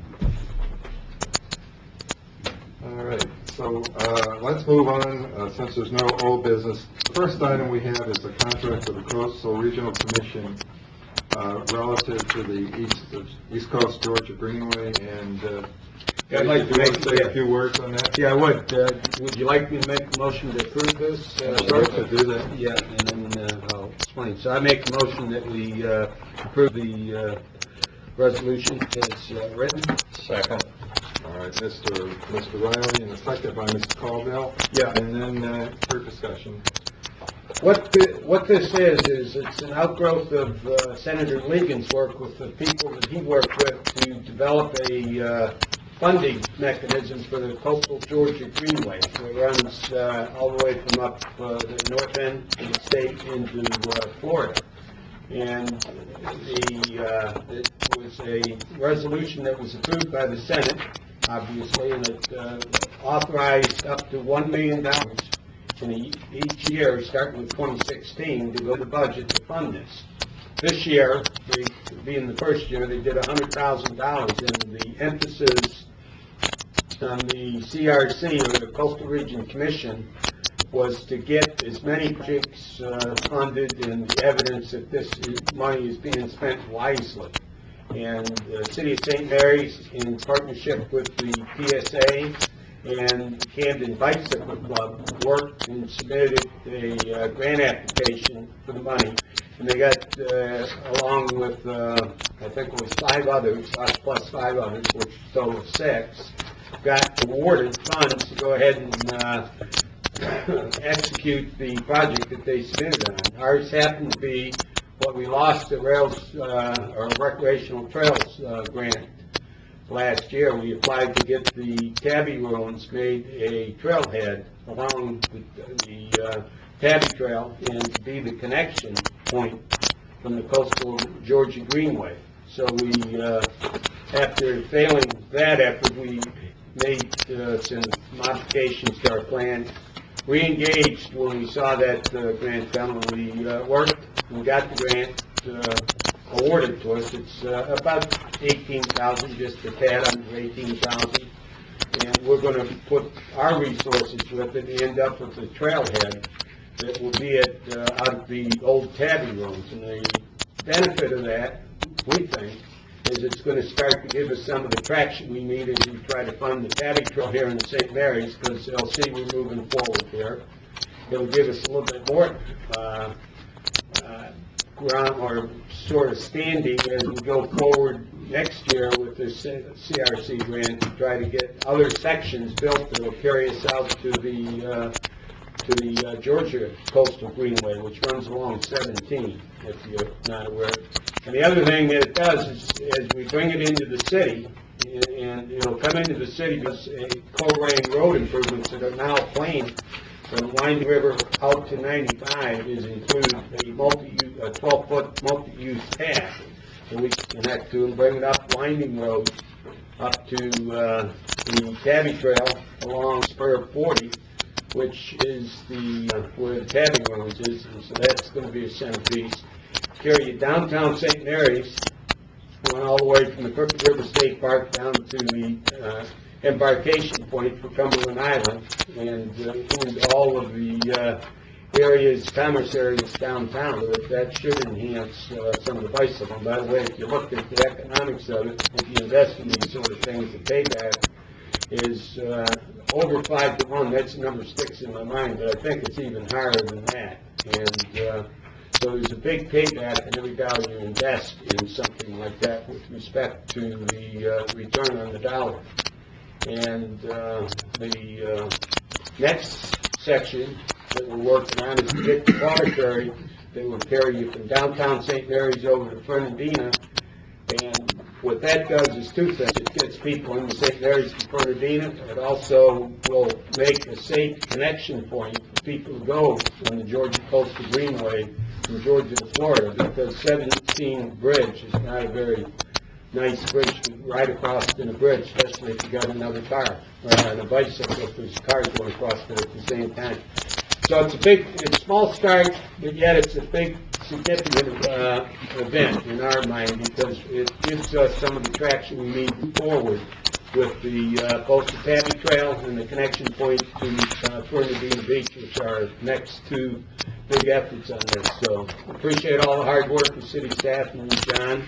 All right, so uh, let's move on, uh, since there's no old business. The first item we have is the contract for the Coastal Regional Commission uh, relative to the East, uh, East Coast Georgia Greenway, and uh, Yeah, I'd like do to you want make- to say yeah. a few words on that? Yeah, I would. Uh, Would you like me to make a motion to approve this? uh, I'd sir? like to do that. Yeah, and then uh, I'll explain. So I make a motion that we uh, approve the uh, resolution as uh, written. Second. All right, Mister Mister Riley, and a second by Mister Caldwell. Yeah. And then uh, for discussion. What the, what this is, is it's an outgrowth of uh, Senator Ligon's work with the people that he worked with to develop a uh, funding mechanism for the Coastal Georgia Greenway. So it runs uh, all the way from up uh, the north end of the state into uh, Florida. And the, uh, it was a resolution that was approved by the Senate, obviously, and it uh, authorized up to one million dollars in a, each year, starting with twenty sixteen, to go to the budget to fund this. This year, they, being the first year, they did one hundred thousand dollars, and the emphasis on the C R C, or the Coastal Region Commission, was to get as many projects uh, funded and the evidence that this is, money is being spent wisely. And the City of Saint Mary's, in partnership with the P S A and Camden Bicycle Club, worked and submitted a uh, grant application for the money. And they got, uh, along with, uh, I think it was five others, us plus five others, which total six, got awarded funds to go ahead and uh, execute the project that they submitted on. Ours happened to be what we lost the rails, uh, or recreational trails uh, grant last year. We applied to get the Tabby Ruins made a trailhead along the, the uh, Tabby Trail and to be the connection point from the Coastal Georgia Greenway. So we, uh, after failing that effort, we made uh, some modifications to our plan. Re-engaged when we saw that uh, grant come, and we uh, worked and got the grant uh, awarded to us. It's uh, about eighteen thousand, just a tad under eighteen thousand. And we're going to put our resources with it and end up with a trailhead that will be at, uh, out of the old Tabby rooms. And the benefit of that, we think, is it's going to start to give us some of the traction we need as we try to fund the Tabby Trail here in the Saint Mary's, because they'll see we're moving forward there. It'll give us a little bit more uh, uh, ground or sort of standing as we go forward next year with this C R C grant to try to get other sections built that will carry us out to the uh, to the uh, Georgia Coastal Greenway, which runs along seventeen, if you're not aware. And the other thing that it does is, as we bring it into the city, and, and it'll come into the city because a Coleraine road improvements that are now planned from Winding River out to ninety-five is include a multi, a twelve-foot multi-use path that we connect to and bring it up Winding Road up to uh, the Tabby Trail along Spur forty, which is the uh, where the Tabby Rooms is, and so that's going to be a centerpiece. Carry you downtown Saint Mary's, going all the way from the Crooked River State Park down to the uh, embarkation point for Cumberland Island, and uh, include all of the uh, areas, commerce areas downtown. That, that should enhance uh, some of the bicycle. And by the way, if you look at the economics of it, if you invest in these sort of things, the payback is uh, over five to one. That's the number sticks in my mind, but I think it's even higher than that. And uh, so there's a big payback in every dollar you invest in something like that with respect to the uh, return on the dollar. And uh, the uh, next section that we're working on is to get the water ferry that will carry you from downtown Saint Mary's over to Fernandina. And what that does is two things. It gets people into Saint Mary's and Fernandina. It also will make a safe connection point for people to go on the Georgia Coastal Greenway from Georgia to Florida, because seventeen Bridge is not a very nice bridge to ride across in a bridge, especially if you got another car or on a bicycle if there's cars going across it at the same time. So it's a big, it's a small start, but yet it's a big, significant uh, event in our mind, because it gives us some of the traction we need forward with the uh, both the Tabby Trail and the connection point to uh, Fernandina Beach, which are next two big efforts on this. So appreciate all the hard work of city staff and John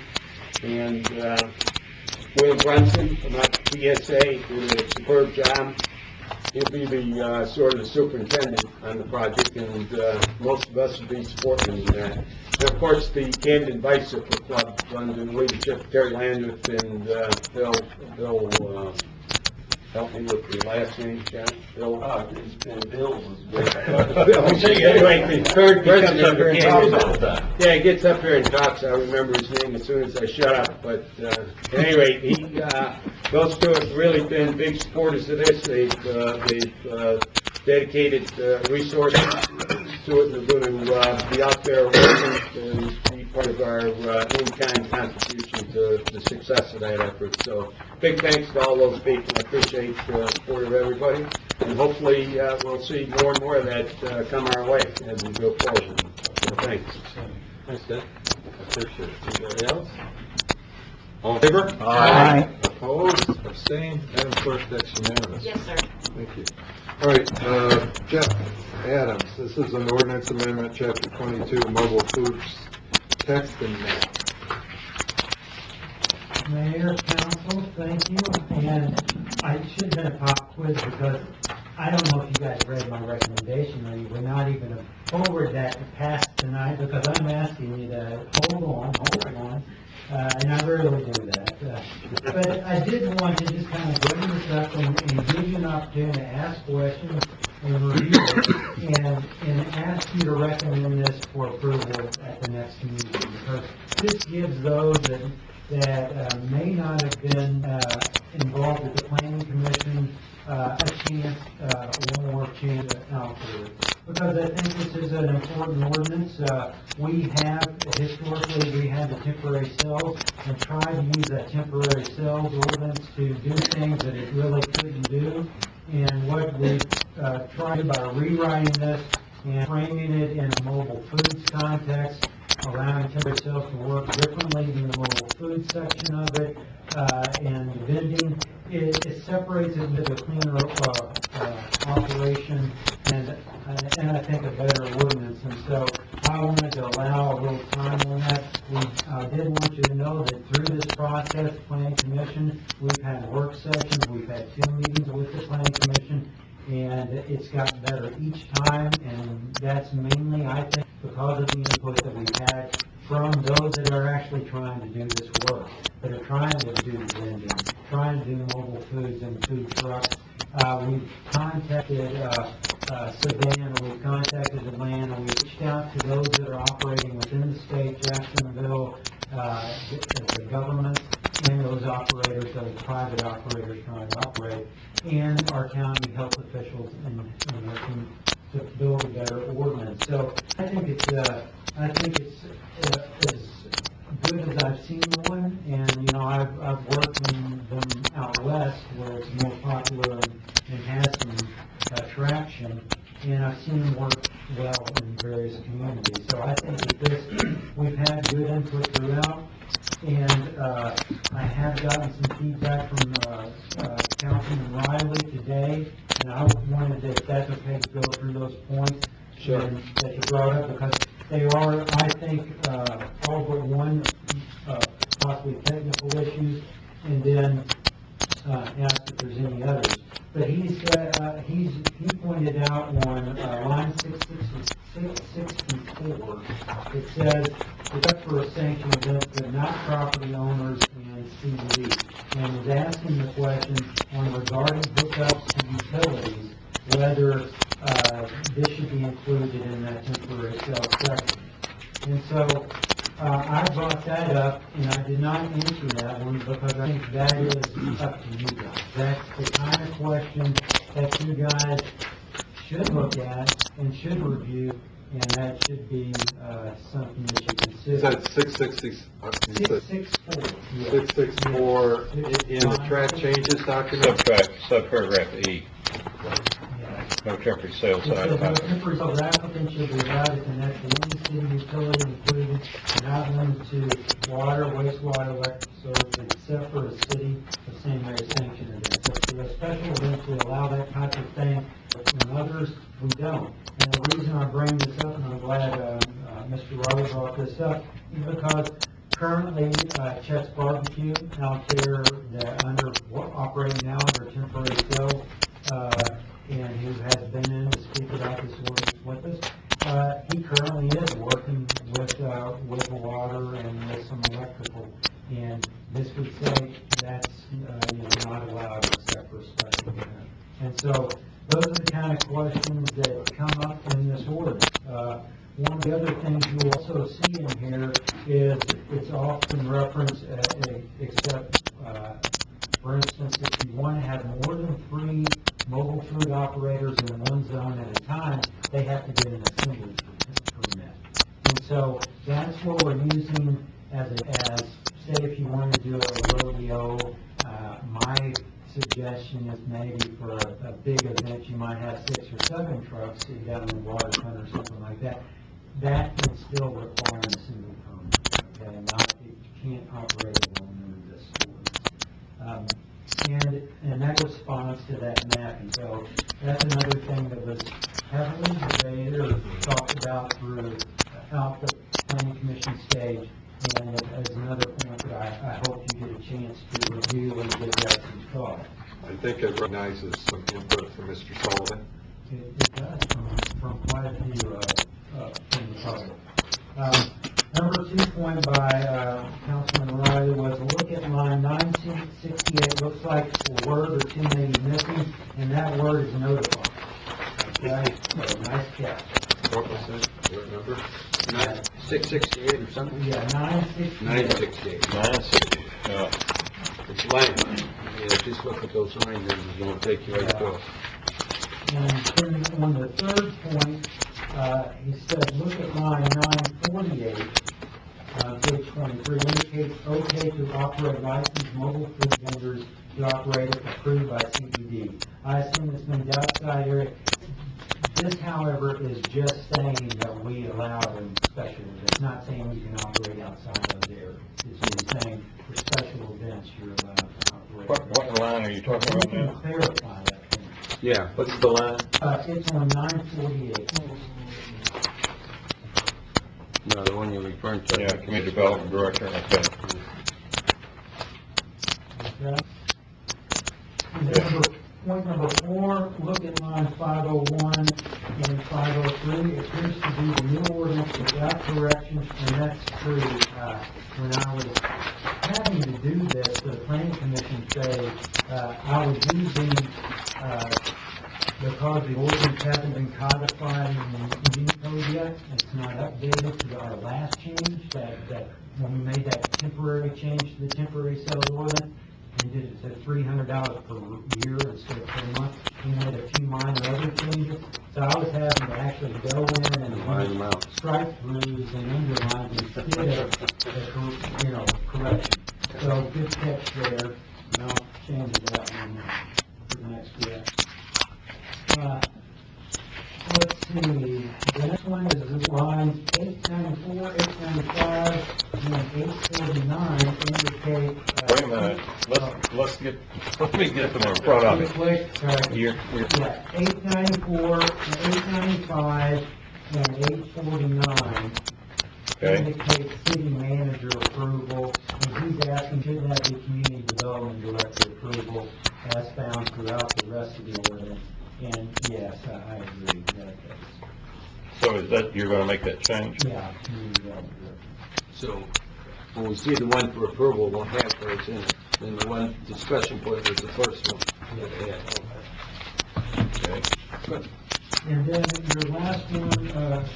and uh, Will Brunson from our P S A did a superb job. He'll be the uh, sort of the superintendent on the project, and uh, most of us will be supporting him in that. And of course, the Camden Bicycle Club under the leadership of Terry Landreth, and uh, Bill, Bill, uh, help me with the last name, John? Bill? Uh, and Bill was good. Bill, anyway, the third president of the He comes up here and talks all the Camden. time. Yeah, he gets up here and talks. I remember his name as soon as I shut up. But uh, at any rate, he, uh, those two have really been big supporters of this. They've, uh, they've uh, dedicated uh, resources to it. They're going to uh, be out there working to be part of our uh, in-kind contribution to the success of that effort. So big thanks to all those people. I appreciate the support of everybody. And hopefully uh, we'll see more and more of that uh, come our way as we go forward. So thanks. Thanks, Dick. I appreciate it. Anybody else? All in favor? Aye. Opposed? Abstained? Madam Clerk, that's unanimous. Yes, sir. Thank you. All right, uh, Jeff Adams, this is an ordinance amendment, chapter twenty-two, mobile foods, text and map. Mayor, council, thank you. And I should have been a pop quiz because I don't know if you guys read my recommendation, or you would not even have forwarded that to pass tonight, because I'm asking you to hold on, hold on, uh, and I rarely do that. Uh, but I did want to just kind of bring this up and, and give you an opportunity to ask questions and review it, and, and ask you to recommend this for approval at the next meeting, because this gives those that that uh, may not have been uh, involved at the planning commission uh, a chance, uh, one more chance out there. Because I think this is an important ordinance. Uh, we have, historically, we had the temporary cells and tried to use that temporary cells ordinance to do things that it really couldn't do. And what we uh, tried by rewriting this and framing it in a mobile foods context, allowing temporary sales to work differently than the mobile food section of it, uh, and the vending. It, it separates it into a cleaner, uh, uh, operation and, uh, and I think a better ordinance. And so I wanted to allow a little time on that. We, I did want you to know that through this process, Planning Commission, we've had work sessions, we've had two meetings with the Planning Commission, and it's gotten better each time, and that's mainly, I think, because of the input that we've had from those that are actually trying to do this work, that are trying to do vending, trying to do mobile foods and food trucks. Uh, we've contacted, uh, uh, Savannah, we've contacted Atlanta, we've reached out to those that are operating within the state, Jacksonville, uh, the, the government, and those operators, those private operators trying to operate, and our county health officials in, in looking to build a better ordinance. So I think it's, uh, I think it's uh, as good as I've seen one, and, you know, I've, I've worked in them out west where it's more popular and, and has some uh, traction, and I've seen them work well in various communities. So I think that this, we've had good input throughout, and uh, I have gotten some feedback from uh, uh, Councilman Riley today, and I wanted to, if that's okay, to go through those points Sure. and, that you brought up, because they are, I think, uh, all but one, uh, possibly technical issues, and then uh, ask if there's any others. But he said, uh, he's, he pointed out on uh, line six sixty-four, it says, except for sanction events, but not property owners and C B D. And was asking the question on regarding hookups to utilities, whether uh, this should be included in that temporary sales section. And so uh, I brought that up, and I did not answer that one because I think that is up to you guys. That's the kind of question that you guys should look at and should review, and that should be uh, something that you consider. Is that six sixty, uh, you said Six six four. yeah. six six four in in the track changes document? Subtract, subparagraph E, Yeah. no temporary sales It says, no side. temporary sales applicant should be allowed to connect to any city utility, including not limited to water, wastewater, electric service, except for a city of Saint Mary sanctioned event. So for a special event, we allow that type of thing, but in others, we don't. And the reason I bring this up, and I'm glad uh, uh, Mister Riley brought this up, is because currently, uh, Chet's Barbecue out there, they're under, operating now under temporary sales, uh, and who has been in to speak about this ordinance with us. Uh, he currently is working with, uh, with water and with some electrical, and this would say that's, uh, you know, not allowed except for a special event. And so, those are the kind of questions that come up in this ordinance. Uh, one of the other things you also see in here is it's often referenced, uh, except, uh, for instance, if you want to have more than three mobile food operators in one zone at a time, they have to get an assembly permit. And so that's what we're using as a, as, say if you want to do a rodeo, uh, my suggestion is maybe for a, a big event, you might have six or seven trucks down in the waterfront or something like that. That can still require an assembly permit, okay? Not, you can't operate alone under this ordinance. Um, and, and that responds to that map. And so that's another thing that was heavily debated or talked about through out the planning commission stage. And as another point that I, I hope you get a chance to review and give that some thought. I think it recognizes some input from Mister Sullivan. It, it does from, from quite a few, uh, uh, from the public. Um, number two point by, uh, Councilman Riley was look at line nine sixty-eight, looks like a word or two may be missing, and that word is notify. Okay, so nice catch. What was that, what number? Nine, six sixty-eight or something? Yeah, nine sixty-eight. Nine sixty-eight. Nine sixty, yeah. It's language. Yeah, just look at those line numbers, it'll take you right to it. And then on the third point, uh, he said, look at line nine forty-eight, uh, page twenty-three, indicates okay to operate licensed mobile food vendors to operate if approved by C E D. I assume this means outside area. This, however, is just saying that we allow it in special events. It's not saying you can operate outside those areas. It's just saying for special events, you're allowed to operate. What, what line are you talking You about can now? clarify that. Yeah, what's the line? Uh, it's on nine forty-eight. No, the one you're referring to. Yeah, Community Development Director, okay. Okay. And then number, point number four, look at line five oh one and five oh three. It appears to be the new ordinance without corrections, and that's true. Uh, when I was having to do this, the planning commission say, uh, I was using, uh, because the ordinance hasn't been codified in Unicode yet, it's not updated to our last change, that, that, when we made that temporary change to the temporary sales ordinance, and did it to three hundred dollars per year instead of per month, we made a few minor other changes, so I was having to actually go in and Line them out. strike throughs and underlines instead of, the cor- you know, correction. So good catch there, and I'll change that one for the next year. Uh, let's see, the next one is lines eight ninety-four, eight ninety-five, and eight forty-nine indicate. uh, Wait a minute, let's, let's get, let me get them in front of me. Click, uh, You're, you're, yeah, eight ninety-four, eight ninety-five, and eight forty-nine okay, indicate city manager approval, and he's asking, should that be community development director approval, as found throughout the rest of the ordinance? And yes, I I agree, that, that's, so is that, you're gonna make that change? yeah, community development director. So, when we see the one for approval, we'll have those in it. And the one discussion point was the first one. Yeah, Okay. And then your last one, uh,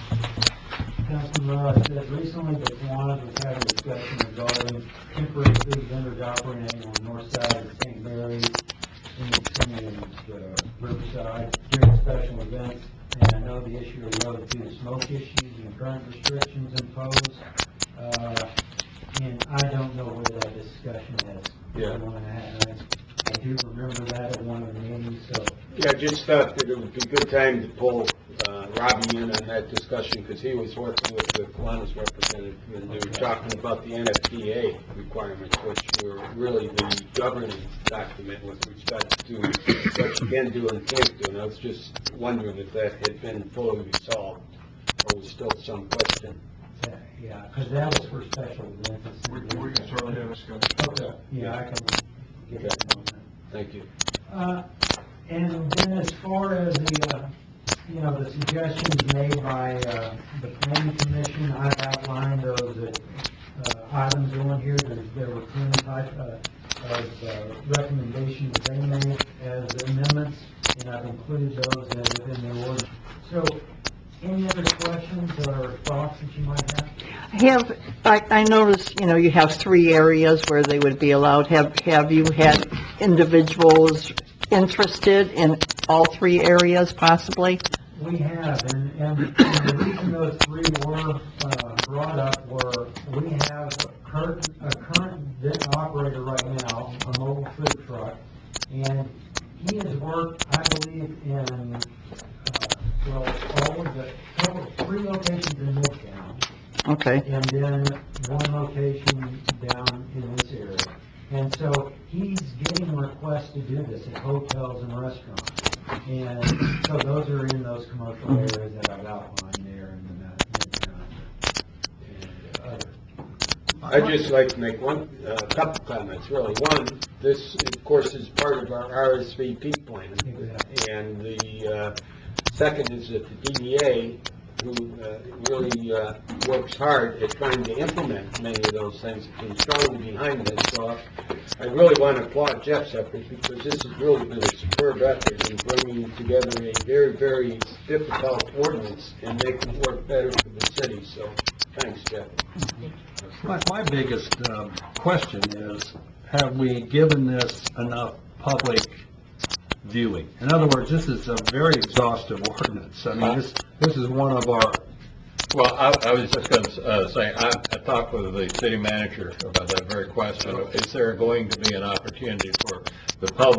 Councilman Murrah said recently the Kiwanis was having a discussion regarding temporary food vendors operating on the north side of Saint Mary's in the uh, Riverside during special events. And I know the issue related to the smoke issues and current restrictions imposed. Uh, and I don't know where that discussion has Yeah. gone at. I I do remember that at one of the meetings, so. Yeah, just thought that it would be a good time to pull uh, Robbie in on that discussion, because he was working with the Kiwanis representative, and they were talking about the N F P A requirements, which were really the governing document with respect to what you can do and can't do. And I was just wondering if that had been fully resolved, or was still some question. Yeah, yeah, because that was for special events. We, we can certainly have a discussion. Okay, yeah, I can get that on that. Thank you. Uh, and then as far as the, uh, you know, the suggestions made by, uh, the planning commission, I've outlined those, uh, uh, items on here. There, there were ten type, uh, of, uh, recommendations that they made as amendments, and I've included those in, within the ordinance. So, any other questions or thoughts that you might have? Have, I, I noticed, you know, you have three areas where they would be allowed. Have, have you had individuals interested in all three areas possibly? We have, and, and the reason those three were, uh, brought up were, we have a current, a current operator right now, a mobile food truck, and he has worked, I believe, in, uh, well, all of the, total, three locations in Midtown, Okay. and then one location down in this area. And so he's getting requests to do this at hotels and restaurants. And so those are in those commercial areas that I've outlined there in the Midtown and other. I'd just like to make one, a uh, couple comments, really. One, this, of course, is part of our R S V P plan. Exactly. And the uh, second is that the D E A, who uh, really uh, works hard at trying to implement many of those things, has been strongly behind this. So I really want to applaud Jeff's efforts, because this has really been a superb effort in bringing together a very, very difficult ordinance and making it work better for the city. So thanks, Jeff. My, my biggest um, question is, have we given this enough public viewing? In other words, this is a very exhaustive ordinance. I mean, this, this is one of our, Well, I, I was just going to uh, say, I, I talked with the city manager about that very question. Is there going to be an opportunity for the public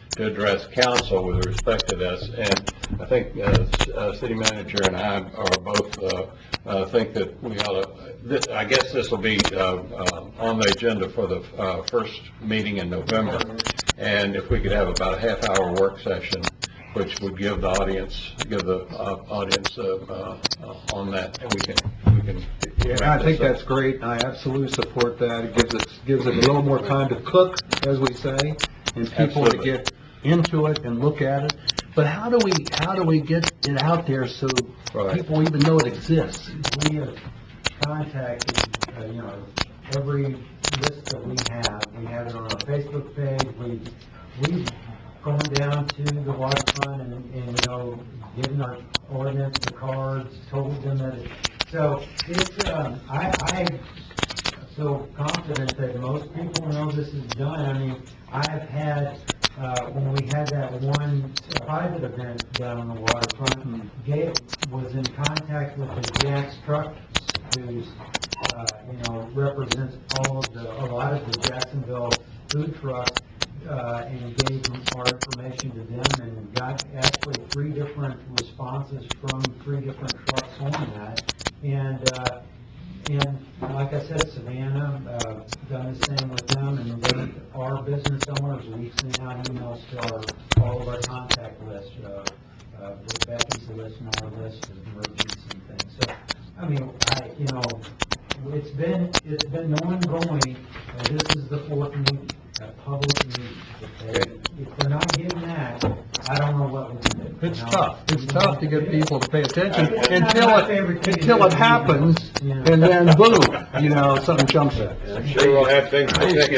to address council with respect to this. And I think uh, s- uh, city manager and I are both uh, uh, think that we ought to. Th- I guess this will be uh, uh, on the agenda for the uh, first meeting in November. And if we could have about a half hour work session, which would give the audience, give the uh, audience uh, uh, uh, on that, and we can, we can. Yeah, I think that's great. I absolutely support that. It gives it, gives it a little more time to cook, as we say, and people to Absolutely. get into it and look at it. But how do we, how do we get it out there so Right. people even know it exists? We have contacted, uh, you know, every list that we have. We have it on our Facebook page. We, we've gone down to the waterfront and, and, you know, given our ordinance, the cards, told them that it, so it's, um, I, I feel confident that most people know this is done. I mean, I have had, uh, when we had that one private event down on the waterfront, Gabe was in contact with the Jack's Truck, who's, uh, you know, represents all of the, a lot of the Jacksonville food trucks, uh, and gave them our information to them and got actually three different responses from three different trucks on that. And, uh, and like I said, Savannah, uh, done the same with them, and they are business owners. We've sent out emails to our, all of our contact lists, uh, uh, with Becky's list and our list of merchants and things. So, I mean, I, you know, it's been, it's been ongoing, uh, this is the fourth meeting, a public meeting. If they- if they're not getting that, I don't know what we can do. It's you know? tough. It's tough to get people to pay attention It's not until my it, favorite thing to until do, it happens, you know. and then boom, you know, something jumps in. I'm sure we'll have things to fix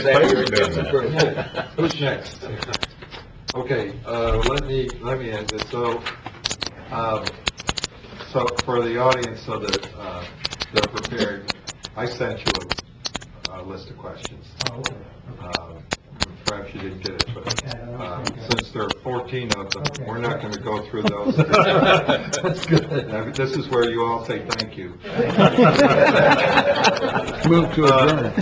that. Who's next? Okay, uh, let me, let me end this. So, um, so for the audience, so that, uh, they're prepared, I sent you a, a list of questions. Oh, okay. Um, Perhaps you didn't get it, but, Okay, I um, understand. since there are fourteen of them, Okay. we're not gonna go through those. That's good. Now, This is where you all say thank you. Move to adjourn.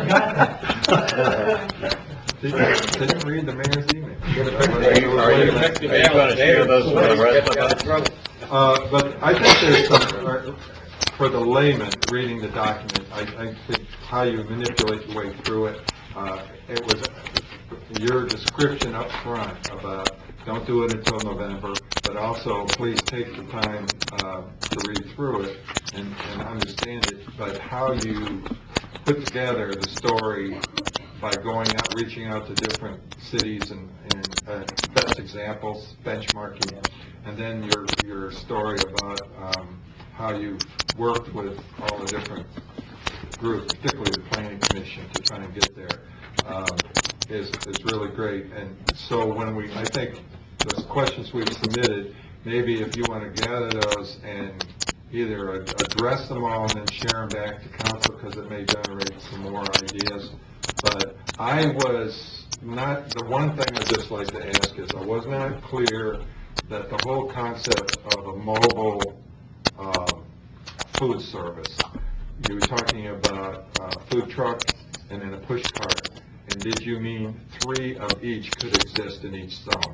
Did you, did you read the mayor's email? Are you, are you going to share those with the rest of us? Uh, but I think there's some, uh, for the layman reading the document, I, I think how you manipulate your way through it, uh, it was your description up front about don't do it until November, but also please take the time, uh, to read through it and, and understand it, but how you put together the story by going out, reaching out to different cities and, and uh, best examples, benchmarking, and then your your story about um, how you've worked with all the different groups, particularly the planning commission, to try and get there, um, is is really great. And so when we, I think those questions we've submitted, maybe if you want to gather those and either ad- address them all and then share them back to council, because it may generate some more ideas. But I was not, the one thing I'd just like to ask is, I was not clear that the whole concept of a mobile um, food service, you were talking about a food truck and then a push cart, and did you mean three of each could exist in each zone?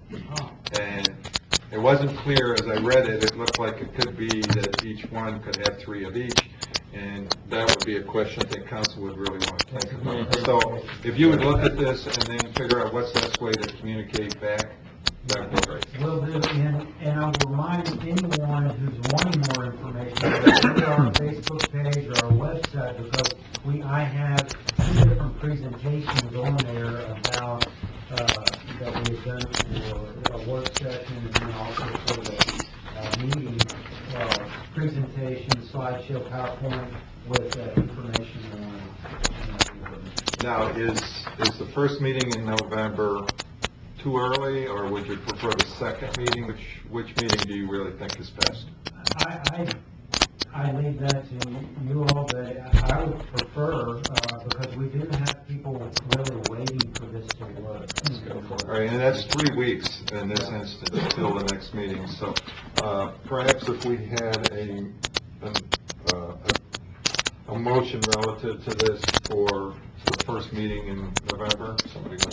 And it wasn't clear, as I read it, it looked like it could be that each one could have three of each, and that would be a question I think council would really want to think about. So if you would look at this and then figure out what's the best way to communicate back, that would be great. Will do, and, and I will remind anyone who's wanting more information, to go to our Facebook page or our website, because we, I have two different presentations on there about, uh, that we've done for a work session and then also for the, uh, meeting, uh, presentation, slideshow, PowerPoint with, uh, information on, uh, Now, is, is the first meeting in November too early, or would you prefer the second meeting? Which, which meeting do you really think is best? I, I, I leave that to you all, but I would prefer, uh, because we do have people really waiting for this to work. All right, and that's three weeks in this instance until the next meeting, so, uh, perhaps if we had a, an, uh, a, a motion relative to this for the first meeting in November, somebody wants to do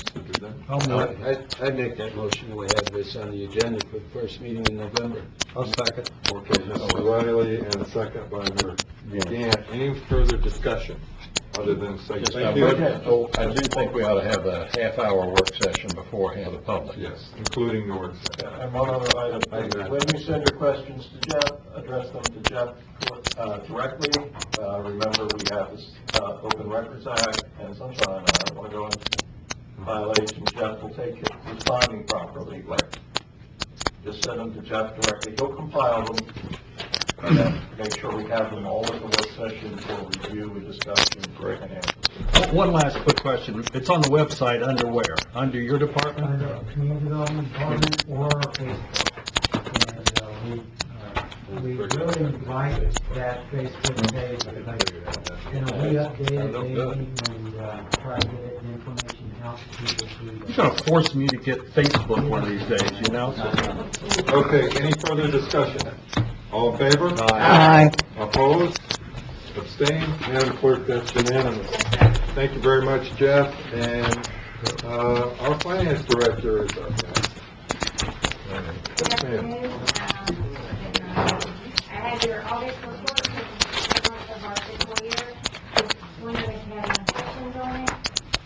then? I'll move. I'd, I'd make that motion, we have this on the agenda for the first meeting in November. I'll second. Okay, Mister Riley, and a second by Mister Gant. Any further discussion, other than say Just, I thank you? would- oh, I do think we ought to have a half-hour work session beforehand for the public. Yes, including the work session. And one other item, I agree. when you send your questions to Jeff, address them to Jeff uh, directly. Uh, Remember, we have this uh, Open Records Act and Sunshine, I don't want to go into violation. Jeff will take it, responding properly, like, just send them to Jeff directly. He'll compile them, and then make sure we have them all at the work session for review and discussion. Great. And answers. One last quick question. It's on the website under where? Under your department? Under Community Development Department or Facebook. And, uh, we, uh, we really invite that Facebook page, because, you know, we update it daily and, uh, try to get the information out to people through. You're gonna force me to get Facebook one of these days, you know? Okay, any further discussion? All in favor? Aye. Opposed? Abstained? Madam Clerk, that's unanimous. Thank you very much, Jeff, and, uh, our finance director is up next. Yes, ma'am. I have your August report, which is the month of our fiscal year. Just wondering if you have any questions on it.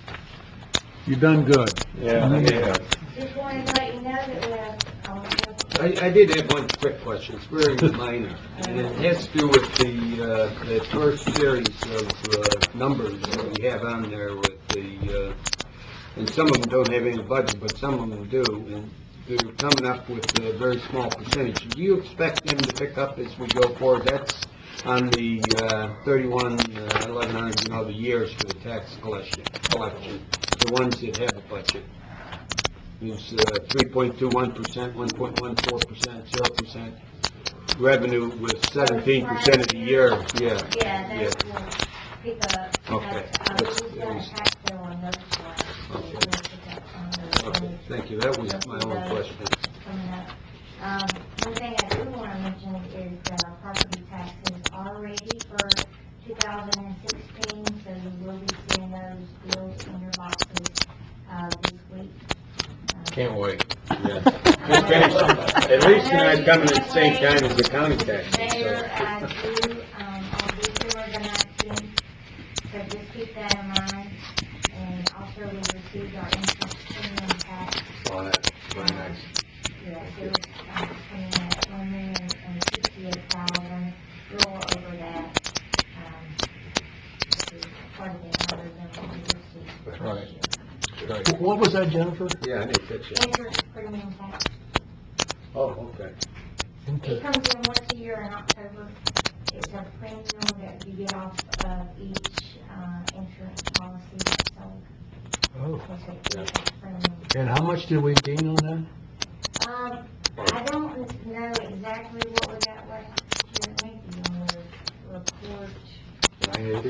You've done good. Yeah, yeah. Just wanted to let you know that we have, um, I, I did have one quick question, it's very minor, and it has to do with the, uh, the first series of, uh, numbers that we have on there with the, uh, and some of them don't have any budget, but some of them do, and they're coming up with a very small percentage. Do you expect them to pick up as we go forward? That's on the, uh, thirty-one, uh, eleven hundred, you know, the years for the tax collection, collection, the ones that have a budget. It's uh, three point two one percent, one point one four percent, zero percent. Revenue with seventeen percent of the year, yeah. yeah, that's will pick up. Okay. That's, uh, That's- we've done a tax bill on those ones. So we'll pick up on those. Okay, thank you, that was my only question. Coming up. Um, one thing I do want to mention is that our property taxes are ready for two thousand sixteen, so you will be seeing those bills in your boxes, uh, this week. Can't wait. Yeah. Just finished. At least they're not coming at the same time as the county taxes, Mayor, so. I do, um, I'll be here the nineteenth, so just keep that in mind. And also we received our interest premium tax. Oh, that's very nice. Yes, it was, um, coming in at one million and sixty-eight thousand, a little over that. Um, this is quite a bit higher than what we received last Right. year. Right. What was that, Jennifer? Yeah, I didn't catch it. Interest premium tax. Oh, okay. It comes in once a year in October. It's a premium that you get off of each, uh, insurance policy that's sold. Oh. It's a- it's a premium. And how much did we gain on that? Um, I don't know exactly what we got last year, maybe on the report. Nine eighty?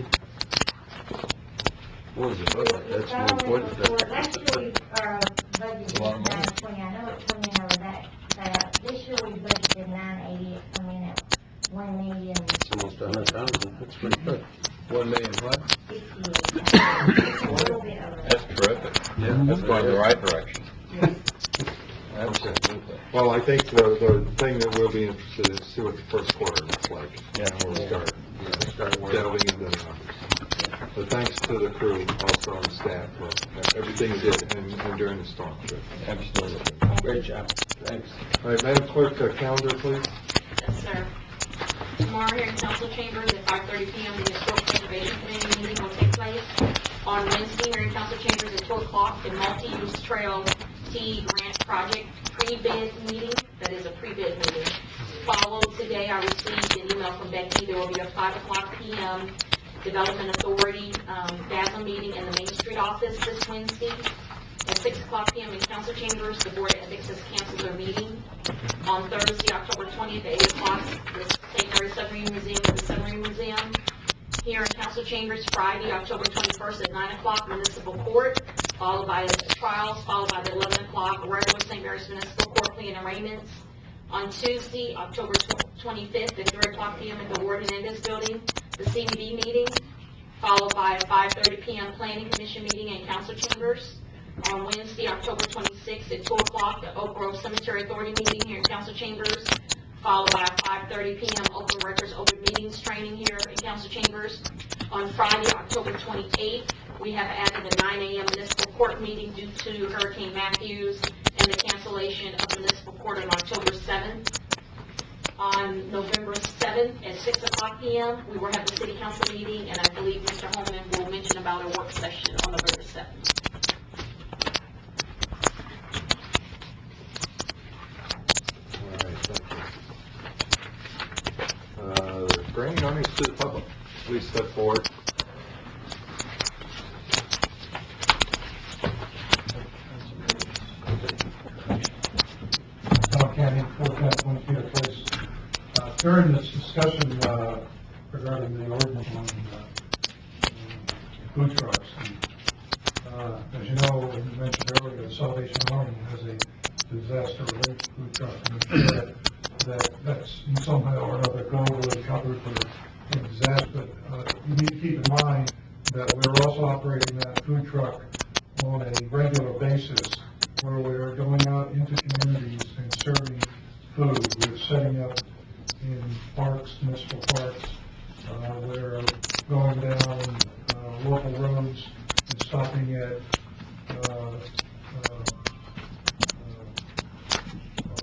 What was it, budget? That's more important. Report. Last year we, our budget A lot was of money. nine twenty, I know it come in over that, that, this year we budgeted nine eighty, it come in at one million It's almost a hundred thousand, that's pretty good. One million what? sixty-eight thousand, a little bit over. That's terrific. Yeah. That's going in the right direction. Yes. Absolutely. Well, I think the, the thing that we'll be interested in is see what the first quarter looks like. Yeah. And we'll start, yeah, start delving into the numbers. So thanks to the crew, also and staff, for everything you did and, and during the storm. Absolutely. Great job, thanks. All right, Madam Clerk, uh, calendar, please. Yes, sir. Tomorrow here in council chambers at five thirty p m, the Historic Preservation Committee meeting will take place. On Wednesday here in council chambers at two o'clock, the multi-use trail T grant project pre-bid meeting, that is a pre-bid meeting. Followed today, I received an email from Becky, there will be a five o'clock p m Development Authority, um, D A S M meeting in the Main Street office this Wednesday. At six o'clock p m in council chambers, the Board of Ethics has canceled their meeting. On Thursday, October twentieth at eight o'clock, the Saint Mary Submarine Museum at the Submarine Museum. Here in council chambers, Friday, October twenty-first at nine o'clock, Municipal Court, followed by the trials, followed by the eleven o'clock, regular Saint Mary's Municipal Court plea and arraignments. On Tuesday, October twenty-fifth at three o'clock p m at the Ward Hernandez Building, the C B D meeting, followed by a five thirty p m Planning Commission meeting in council chambers. On Wednesday, October twenty-sixth at two o'clock, the Oak Grove Cemetery Authority meeting here in council chambers, followed by a five thirty p m open records, open meetings training here in council chambers. On Friday, October twenty-eighth, we have added a nine a m municipal court meeting due to Hurricane Matthews and the cancellation of municipal court on October seventh. On November seventh at six o'clock p m, we will have the city council meeting, and I believe Mister Holman will mention about a work session on November seventh. All right, thank you. Uh, Granting earnings to the public, please step forward. Tom Canning, four ten Twenty-Feet Place. Uh, During this discussion uh, regarding the ordinance on uh, food trucks, and, uh, as you know, and you mentioned earlier, the Salvation Army has a disaster relief food truck, and I'm sure that that's in somehow or another globally covered for a disaster. But uh, you need to keep in mind that we're also operating that food truck on a regular basis, where we're going out into communities and serving food. We're setting up in parks, municipal parks. Uh, we're going down uh, local roads and stopping at uh, uh, uh,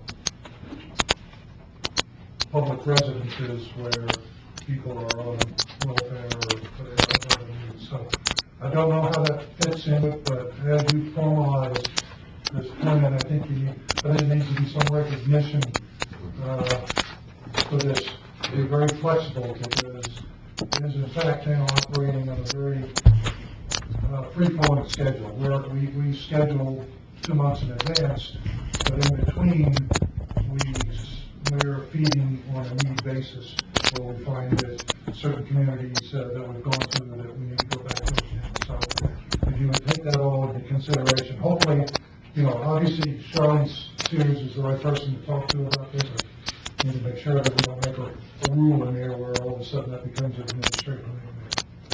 public residences where people are on welfare or whatever needs. So I don't know how that fits in it, but as you formalize this plan, I think you need, I think there needs to be some recognition uh, for this. Be very flexible, because it is in fact now operating on a very uh, free-flowing schedule, where we, we schedule two months in advance, but in between we we're feeding on a need basis, where we find that certain communities uh, that we've gone through that we need to go back to again. So if you would take that all into consideration, hopefully. You know, obviously, Charlene Sears is the right person to talk to about this. I need to make sure that we don't make a, a rule in there where all of a sudden that becomes an administrative nightmare.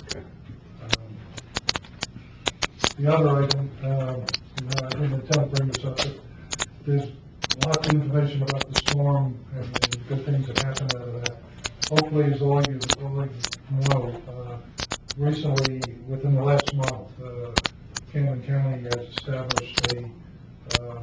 Um, the other item, um, you know, I didn't intend to bring this up, but there's lots of information about the storm and, and good things that happened out of that. Hopefully, as all you already know, uh, recently, within the last month, uh, Camden County has established a Uh, uh,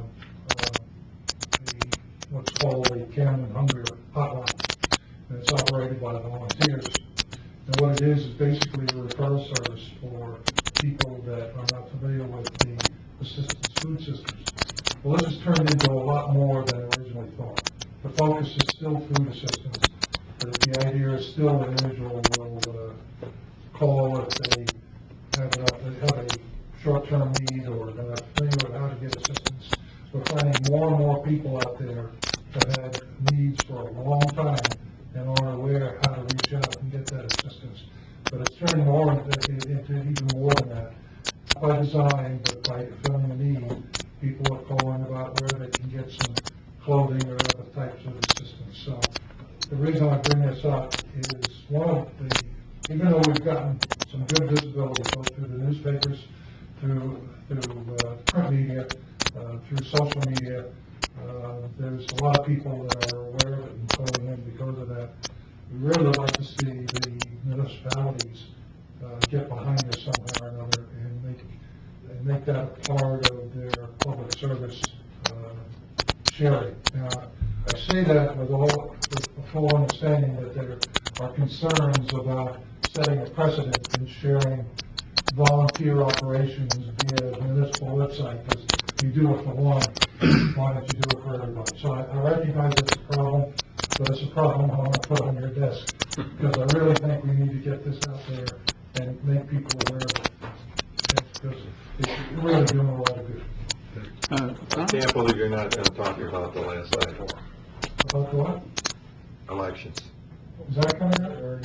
the, what's called a Camden Hunger Hotline, and it's operated by volunteers. And what it is is basically a referral service for people that are not familiar with the assistance food systems. Well, this has turned into a lot more than originally thought. The focus is still food assistance, but the idea is still an individual will uh, call if they have, enough, they have a short-term need or they're not familiar with how to get assistance. We're finding more and more people out there that have needs for a long time and aren't aware how to reach out and get that assistance. But it's turning more into, into even more than that. Not by design, but by filling the need. People are calling about where they can get some clothing or other types of assistance. So the reason I bring this up is one of the, even though we've gotten some good visibility both through the newspapers, through, through uh, print media, uh, through social media. Uh, there's a lot of people that are aware of it and calling in because of that. We really would like to see the municipalities uh, get behind this somehow or another and make, and make that a part of their public service uh, sharing. Now, I say that with all, with the full understanding that there are concerns about setting a precedent in sharing volunteer operations via the municipal website, because you do it for one, why don't you do it for everybody? So I, I recognize it's a problem, but it's a problem I want to put on your desk, because I really think we need to get this out there and make people aware of it, because it's really doing a lot of good. I can't believe you're not going to talk about the last item. About what? Elections. Is that coming up? Or?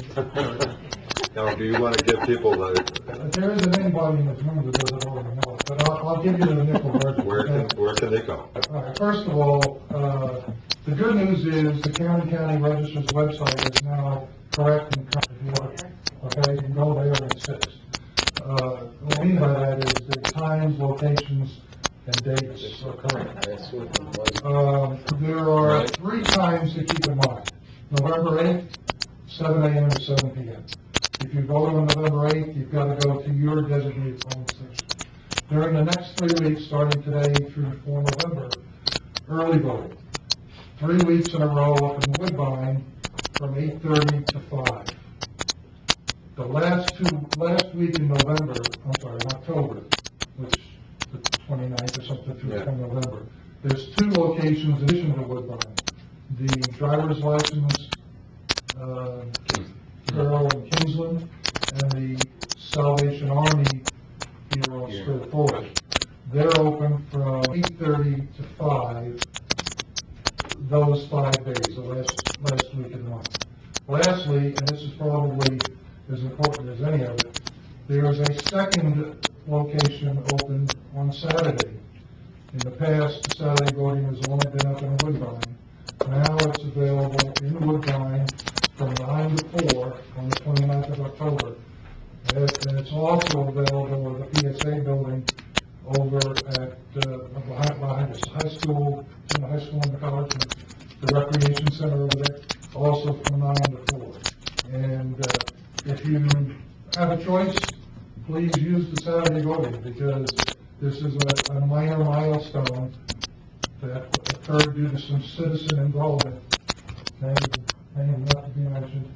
Now, do you want to give people the... There isn't anybody in this room that doesn't already know it, but I'll, I'll give you the nickel version. Where can, where can they go? All right, first of all, uh, the good news is the Camden County Register's website is now correct and current. Okay, you can go there and it's fixed. Uh, what I mean by that is the times, locations, and dates occurring. Um, there are three times to keep in mind. November eighth, seven A M to seven P M If you vote on November eighth, you've got to go to your designated polling station. During the next three weeks, starting today through the fourth of November, early voting. Three weeks in a row up in Woodbine from eight thirty to five. The last two, last week in November, I'm sorry, in October, which the twenty-ninth or something through Yeah. from November, there's two locations in addition to Woodbine. The driver's license uh, bureau in Kingsland and the Salvation Army here on Yeah. Spirit Forward. They're open from eight thirty to five, those five days, the last, last week of the month. Lastly, and this is probably as important as any of it, there is a second location open on Saturday. In the past, the Saturday voting has only been up in Woodbine. Now it's available in Woodbine from nine to four on the twenty-ninth of October. And and it's also available at the P S A building over at, uh, behind, behind the high school, in the high school and the college, and the recreation center over there, also from nine to four. And, uh, if you have a choice, please use the Saturday voting, because this is a, a minor milestone that occurred due to some citizen involvement, and, and not to be mentioned.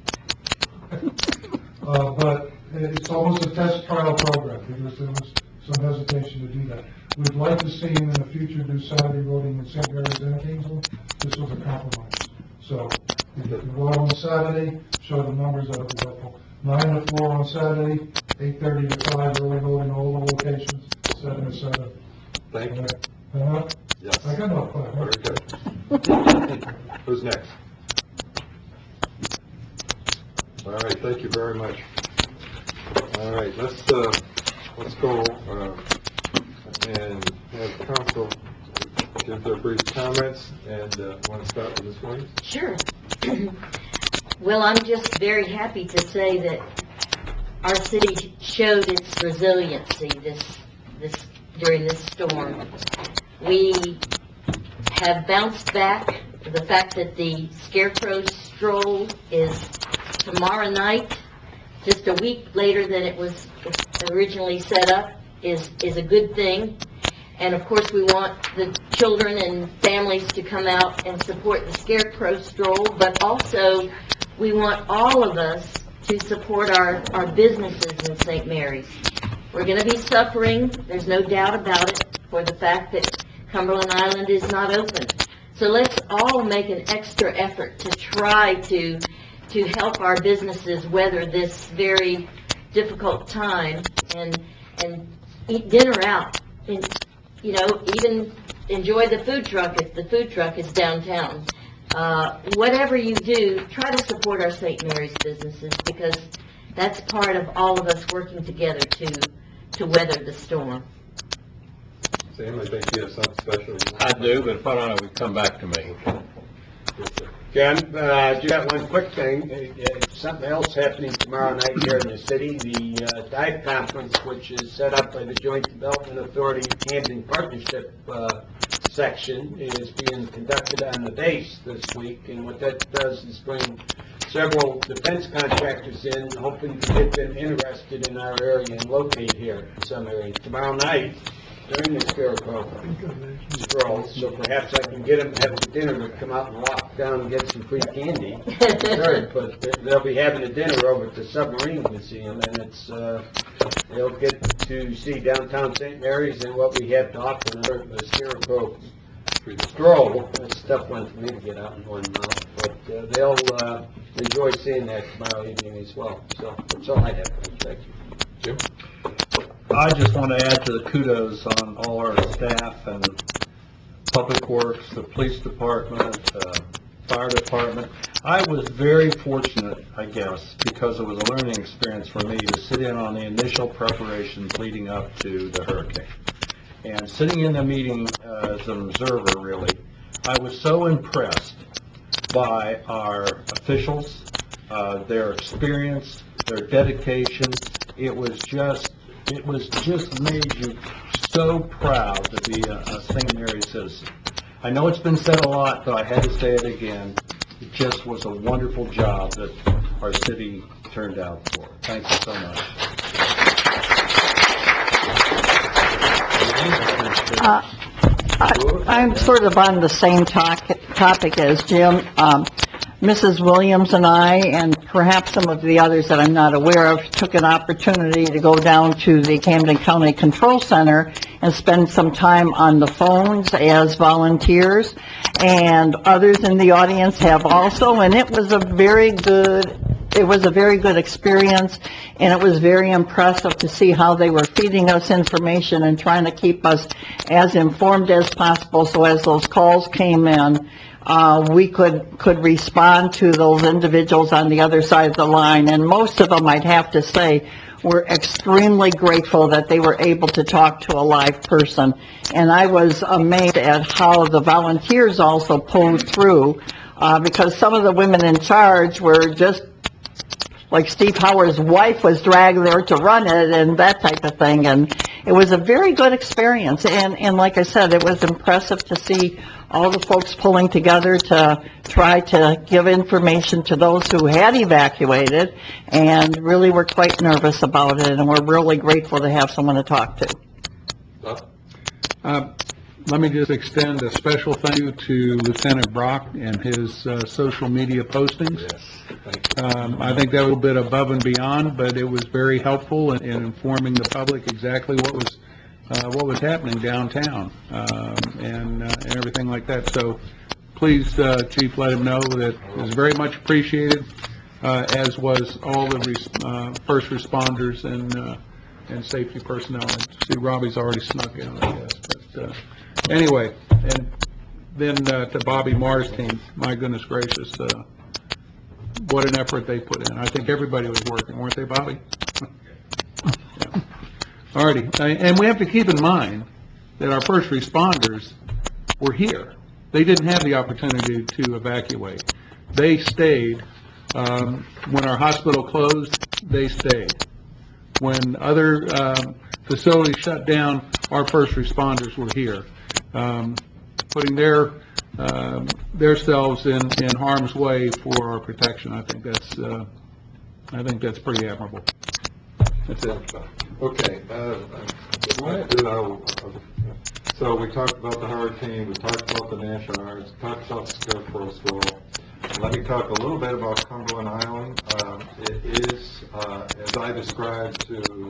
Uh, but it's almost a test trial program, because there was some hesitation to do that. We'd like to see in the future do Saturday voting in Saint Mary's and Kingsland. This was a compromise. So, if you can vote on Saturday, show the numbers that will be helpful. Nine to four on Saturday, eight thirty to five, early voting, all the locations, seven to seven. Thank you. Uh-huh. Yes. I got no problem. Very good. Who's next? All right, thank you very much. All right, let's, uh, let's go, uh, and have council give their brief comments, and, uh, want to start with Miz Williams? Sure. Well, I'm just very happy to say that our city showed its resiliency this, this, during this storm. We have bounced back. The fact that the Scarecrow Stroll is tomorrow night, just a week later than it was originally set up, is, is a good thing. And of course, we want the children and families to come out and support the Scarecrow Stroll, but also we want all of us to support our, our businesses in Saint Mary's. We're going to be suffering, there's no doubt about it, for the fact that Cumberland Island is not open. So let's all make an extra effort to try to, to help our businesses weather this very difficult time, and, and eat dinner out. And, you know, even enjoy the food truck if the food truck is downtown. Uh, whatever you do, try to support our Saint Mary's businesses, because that's part of all of us working together to, to weather the storm. Sam, I think you have something special. I do, but if I don't, it would come back to me. Ken, uh, just got one quick thing. Uh, uh, Something else happening tomorrow night here in the city. The uh, dive conference, which is set up by the Joint Development Authority Camden Partnership uh, section, is being conducted on the base this week. And what that does is bring several defense contractors in, hoping to get them interested in our area and locate here in some area. Tomorrow night, during the Scarecrow Stroll, so perhaps I can get them to have a dinner to come out and walk down and get some free candy. Sure, but they'll be having a dinner over at the Submarine Museum, and it's, uh, they'll get to see downtown Saint Mary's and what we have to offer under the Scarecrow Stroll. It's a tough one for me to get out in one mouth, but uh, they'll uh, enjoy seeing that tomorrow evening as well. So that's all I have. Thank you. Jim? I just want to add to the kudos on all our staff and Public Works, the police department, uh, fire department. I was very fortunate, I guess, because it was a learning experience for me to sit in on the initial preparations leading up to the hurricane. And sitting in the meeting uh, as an observer, really, I was so impressed by our officials, uh, their experience, their dedication. It was just It was just made you so proud to be a, a Saint Mary's citizen. I know it's been said a lot, but I had to say it again. It just was a wonderful job that our city turned out for. Thank you so much. Uh, I- I'm sort of on the same toc- topic as Jim. Um, Missus Williams and I, and perhaps some of the others that I'm not aware of, took an opportunity to go down to the Camden County Control Center and spend some time on the phones as volunteers, and others in the audience have also, and it was a very good, it was a very good experience, and it was very impressive to see how they were feeding us information and trying to keep us as informed as possible, so as those calls came in, uh, we could, could respond to those individuals on the other side of the line. And most of them, I'd have to say, were extremely grateful that they were able to talk to a live person. And I was amazed at how the volunteers also pulled through, uh, because some of the women in charge were just like Steve Howard's wife was dragged there to run it and that type of thing. And it was a very good experience. And, and like I said, it was impressive to see all the folks pulling together to try to give information to those who had evacuated, and really were quite nervous about it, and we're really grateful to have someone to talk to. Uh, Let me just extend a special thank you to Lieutenant Brock and his uh, social media postings. Um, I think that was a bit above and beyond, but it was very helpful in, in informing the public exactly what was uh, what was happening downtown, um, and uh, and everything like that. So please, uh, Chief, let him know that it was very much appreciated, uh, as was all the res- uh, first responders and uh, and safety personnel. I see Robbie's already snuck in, I guess, but uh, anyway, and then uh, to Bobby Marr's team, my goodness gracious, uh, what an effort they put in. I think everybody was working, weren't they, Bobby? Yeah. All righty, and we have to keep in mind that our first responders were here. They didn't have the opportunity to evacuate. They stayed. Um, when our hospital closed, they stayed. When other um, facilities shut down, our first responders were here, um, putting their um, themselves in, in harm's way for our protection. I think that's uh, I think that's pretty admirable. That's it. Okay, uh, you know, so we talked about the hurricane, we talked about the National Guards, talked about the Scarecrow School. Let me talk a little bit about Cumberland Island. Um, it is, uh, as I described to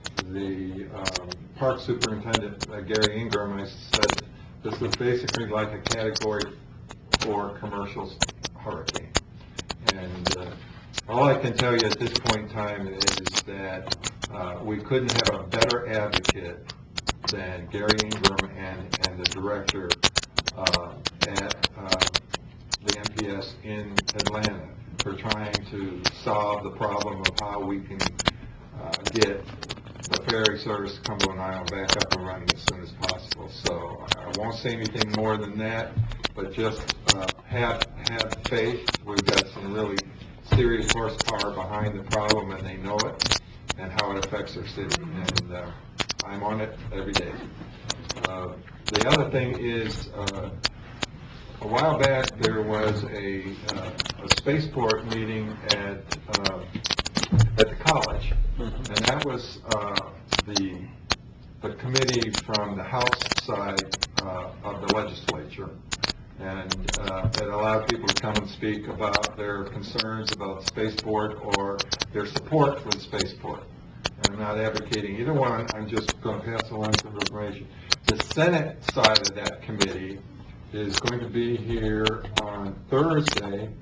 the um, park superintendent, uh, Gary Ingram, I said this is basically like a category four commercial hurricane. And uh, all I can tell you at this point in time is that uh, we couldn't have a better advocate than Gary Ingram and, and the director uh, at uh, the M P S in Atlanta for trying to solve the problem of how we can uh, get the ferry service to Cumberland Island back up and running as soon as possible. So I won't say anything more than that, but just uh, have have faith. We've got some really serious horsepower behind the problem, and they know it and how it affects their city. And uh, I'm on it every day. Uh, the other thing is, uh, a while back there was a, uh, a spaceport meeting at uh, at the college, and that was uh, the the committee from the House side uh, of the legislature, and uh, it allowed people to come and speak about their concerns about the spaceport or their support for the spaceport. And I'm not advocating either one. I'm just going to pass along some information. The Senate side of that committee is going to be here on Thursday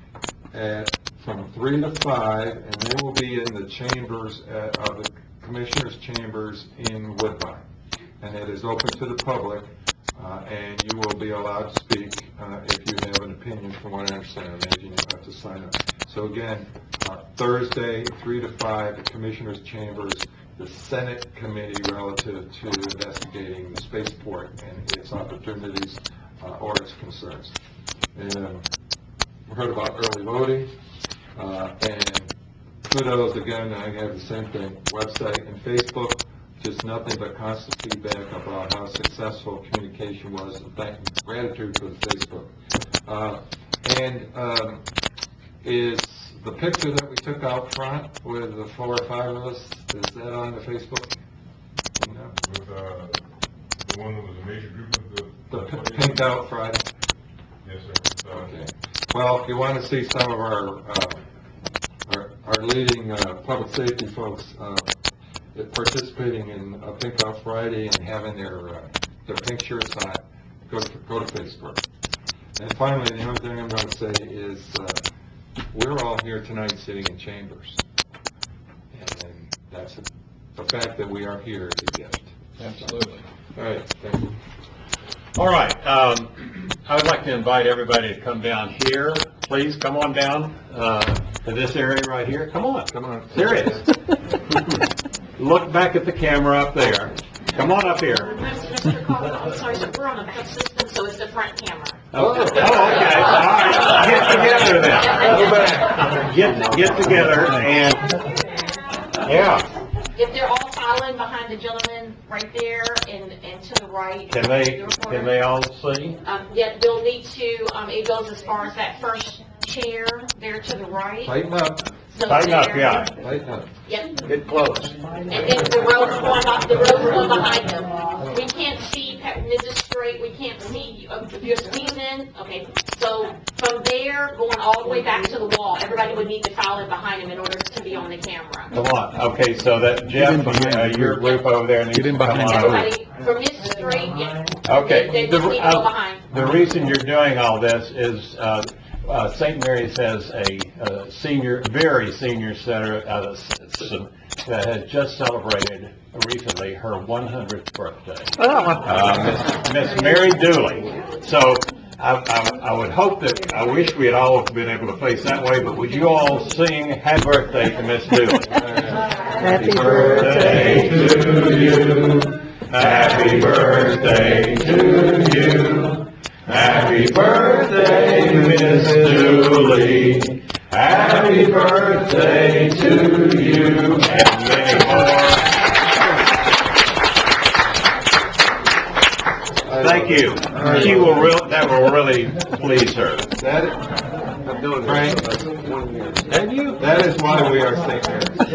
at from three to five, and they will be in the chambers at, of the commissioners' chambers in Woodbine. And it is open to the public, uh, and you will be allowed to speak uh, if you have an opinion. From what I understand, I imagine you have to sign up. So again, uh, Thursday, three to five, the commissioners' chambers, the Senate committee relative to investigating the spaceport and its opportunities uh, or its concerns. And we heard about early voting, uh, and kudos again. I have the same thing, website and Facebook just nothing but constant feedback about how successful communication was, and thank, gratitude for the Facebook. Uh, and um, is the picture that we took out front with the four or five of us, is that on the Facebook? No. With, uh, the one that was a major group of the... The p- Pink Out Friday? Yes, sir. Uh, Okay. Well, if you want to see some of our, uh, our, our leading, uh, public safety folks, uh, participating in a Pink Out Friday and having their, uh, their pink shirts on, go to, go to Facebook. And finally, the only thing I'm going to say is, uh, we're all here tonight sitting in chambers. And that's, a, the fact that we are here is a gift. Absolutely. All right, thank you. All right, um, I would like to invite everybody to come down here. Please come on down, uh, to this area right here. Come on. Come on. Serious. Look back at the camera up there. Come on up here. Mister Carl, I'm sorry, sir, we're on a backup system, so it's the front camera. Oh, oh, okay, all right. Get together then. Go back. Get, get together and, yeah. If they're all filing behind the gentleman right there and, and to the right. Can they, the reporter, can they all see? Um, yeah, they'll need to, um, it goes as far as that first chair there to the right. Tighten up. So Tighten up, there. yeah. Tighten up. Yep. Get close. And then the rows going up, the rows going behind them. We can't see Pa- Missus Straight, we can't see, uh, if you're squeezing, okay. So from there, going all the way back to the wall, everybody would need to file in behind him in order to be on the camera. Come on. Okay, so that Jeff, uh, your group over there needs to come on over. Everybody, from Missus Straight, yeah. Okay. They, they The, just need to go uh, behind. the reason you're doing all this is, uh, uh, Saint Mary's has a, uh senior, very senior center, uh, system that has just celebrated recently her one hundredth birthday. Uh, Miss Miss Mary Dooley. So, I, I, I would hope that, I wish we had all been able to face that way, but would you all sing happy birthday to Miss Dooley? Happy birthday to you. Happy birthday to you. Happy birthday, Miss Dooley. Happy birthday to you, and many more. Thank you. She will real, that will really please her. That, I'm doing Frank, And you? that is why we are Saint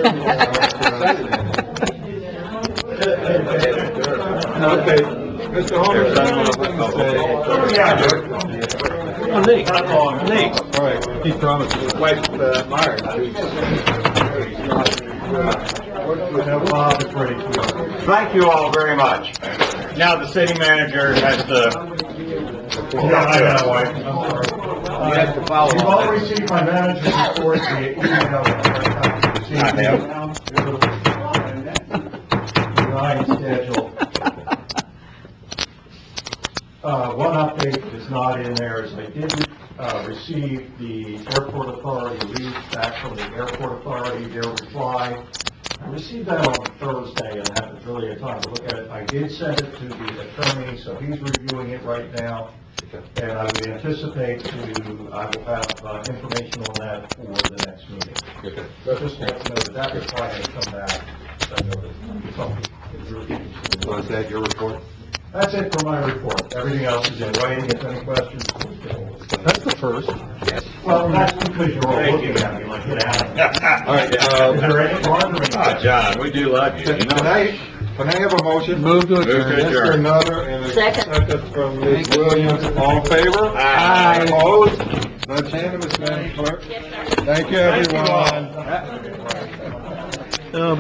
Mary's. Okay. Mister Holmes, anything to say? Oh, Nick. Oh, Nick. All right, he promises. Wife, uh, Myers, Thank you all very much. Now the city manager has to. Yeah, I know, I, I'm sorry. You have to follow You've all all that. received my manager's report via email. I have. Ryan schedule. Uh, one update is not in there is I did, uh, receive the airport authority lead back from the airport authority, their reply. I received that on Thursday and haven't really had time to look at it. I did send it to the attorney, so he's reviewing it right now. And I would anticipate to, I will have, uh, information on that for the next meeting. Okay. So just let you know that that reply has come back. I know that something is repeating. Was that your report? That's it for my report. Everything else is in writing. If any questions, please get hold of me. That's the first. Well, that's because you're all looking at me like, get out. All right, uh, Is there any, are there any Oh, John, we do love you, you Can know. I, can I have a motion? Move to Move to adjourn. adjourn. Mister Nutter and a Second. second from Miz Williams. All in favor? Aye. Opposed? That's unanimous, Madam Clerk. Yes, sir. Thank you, Thank you all. everyone.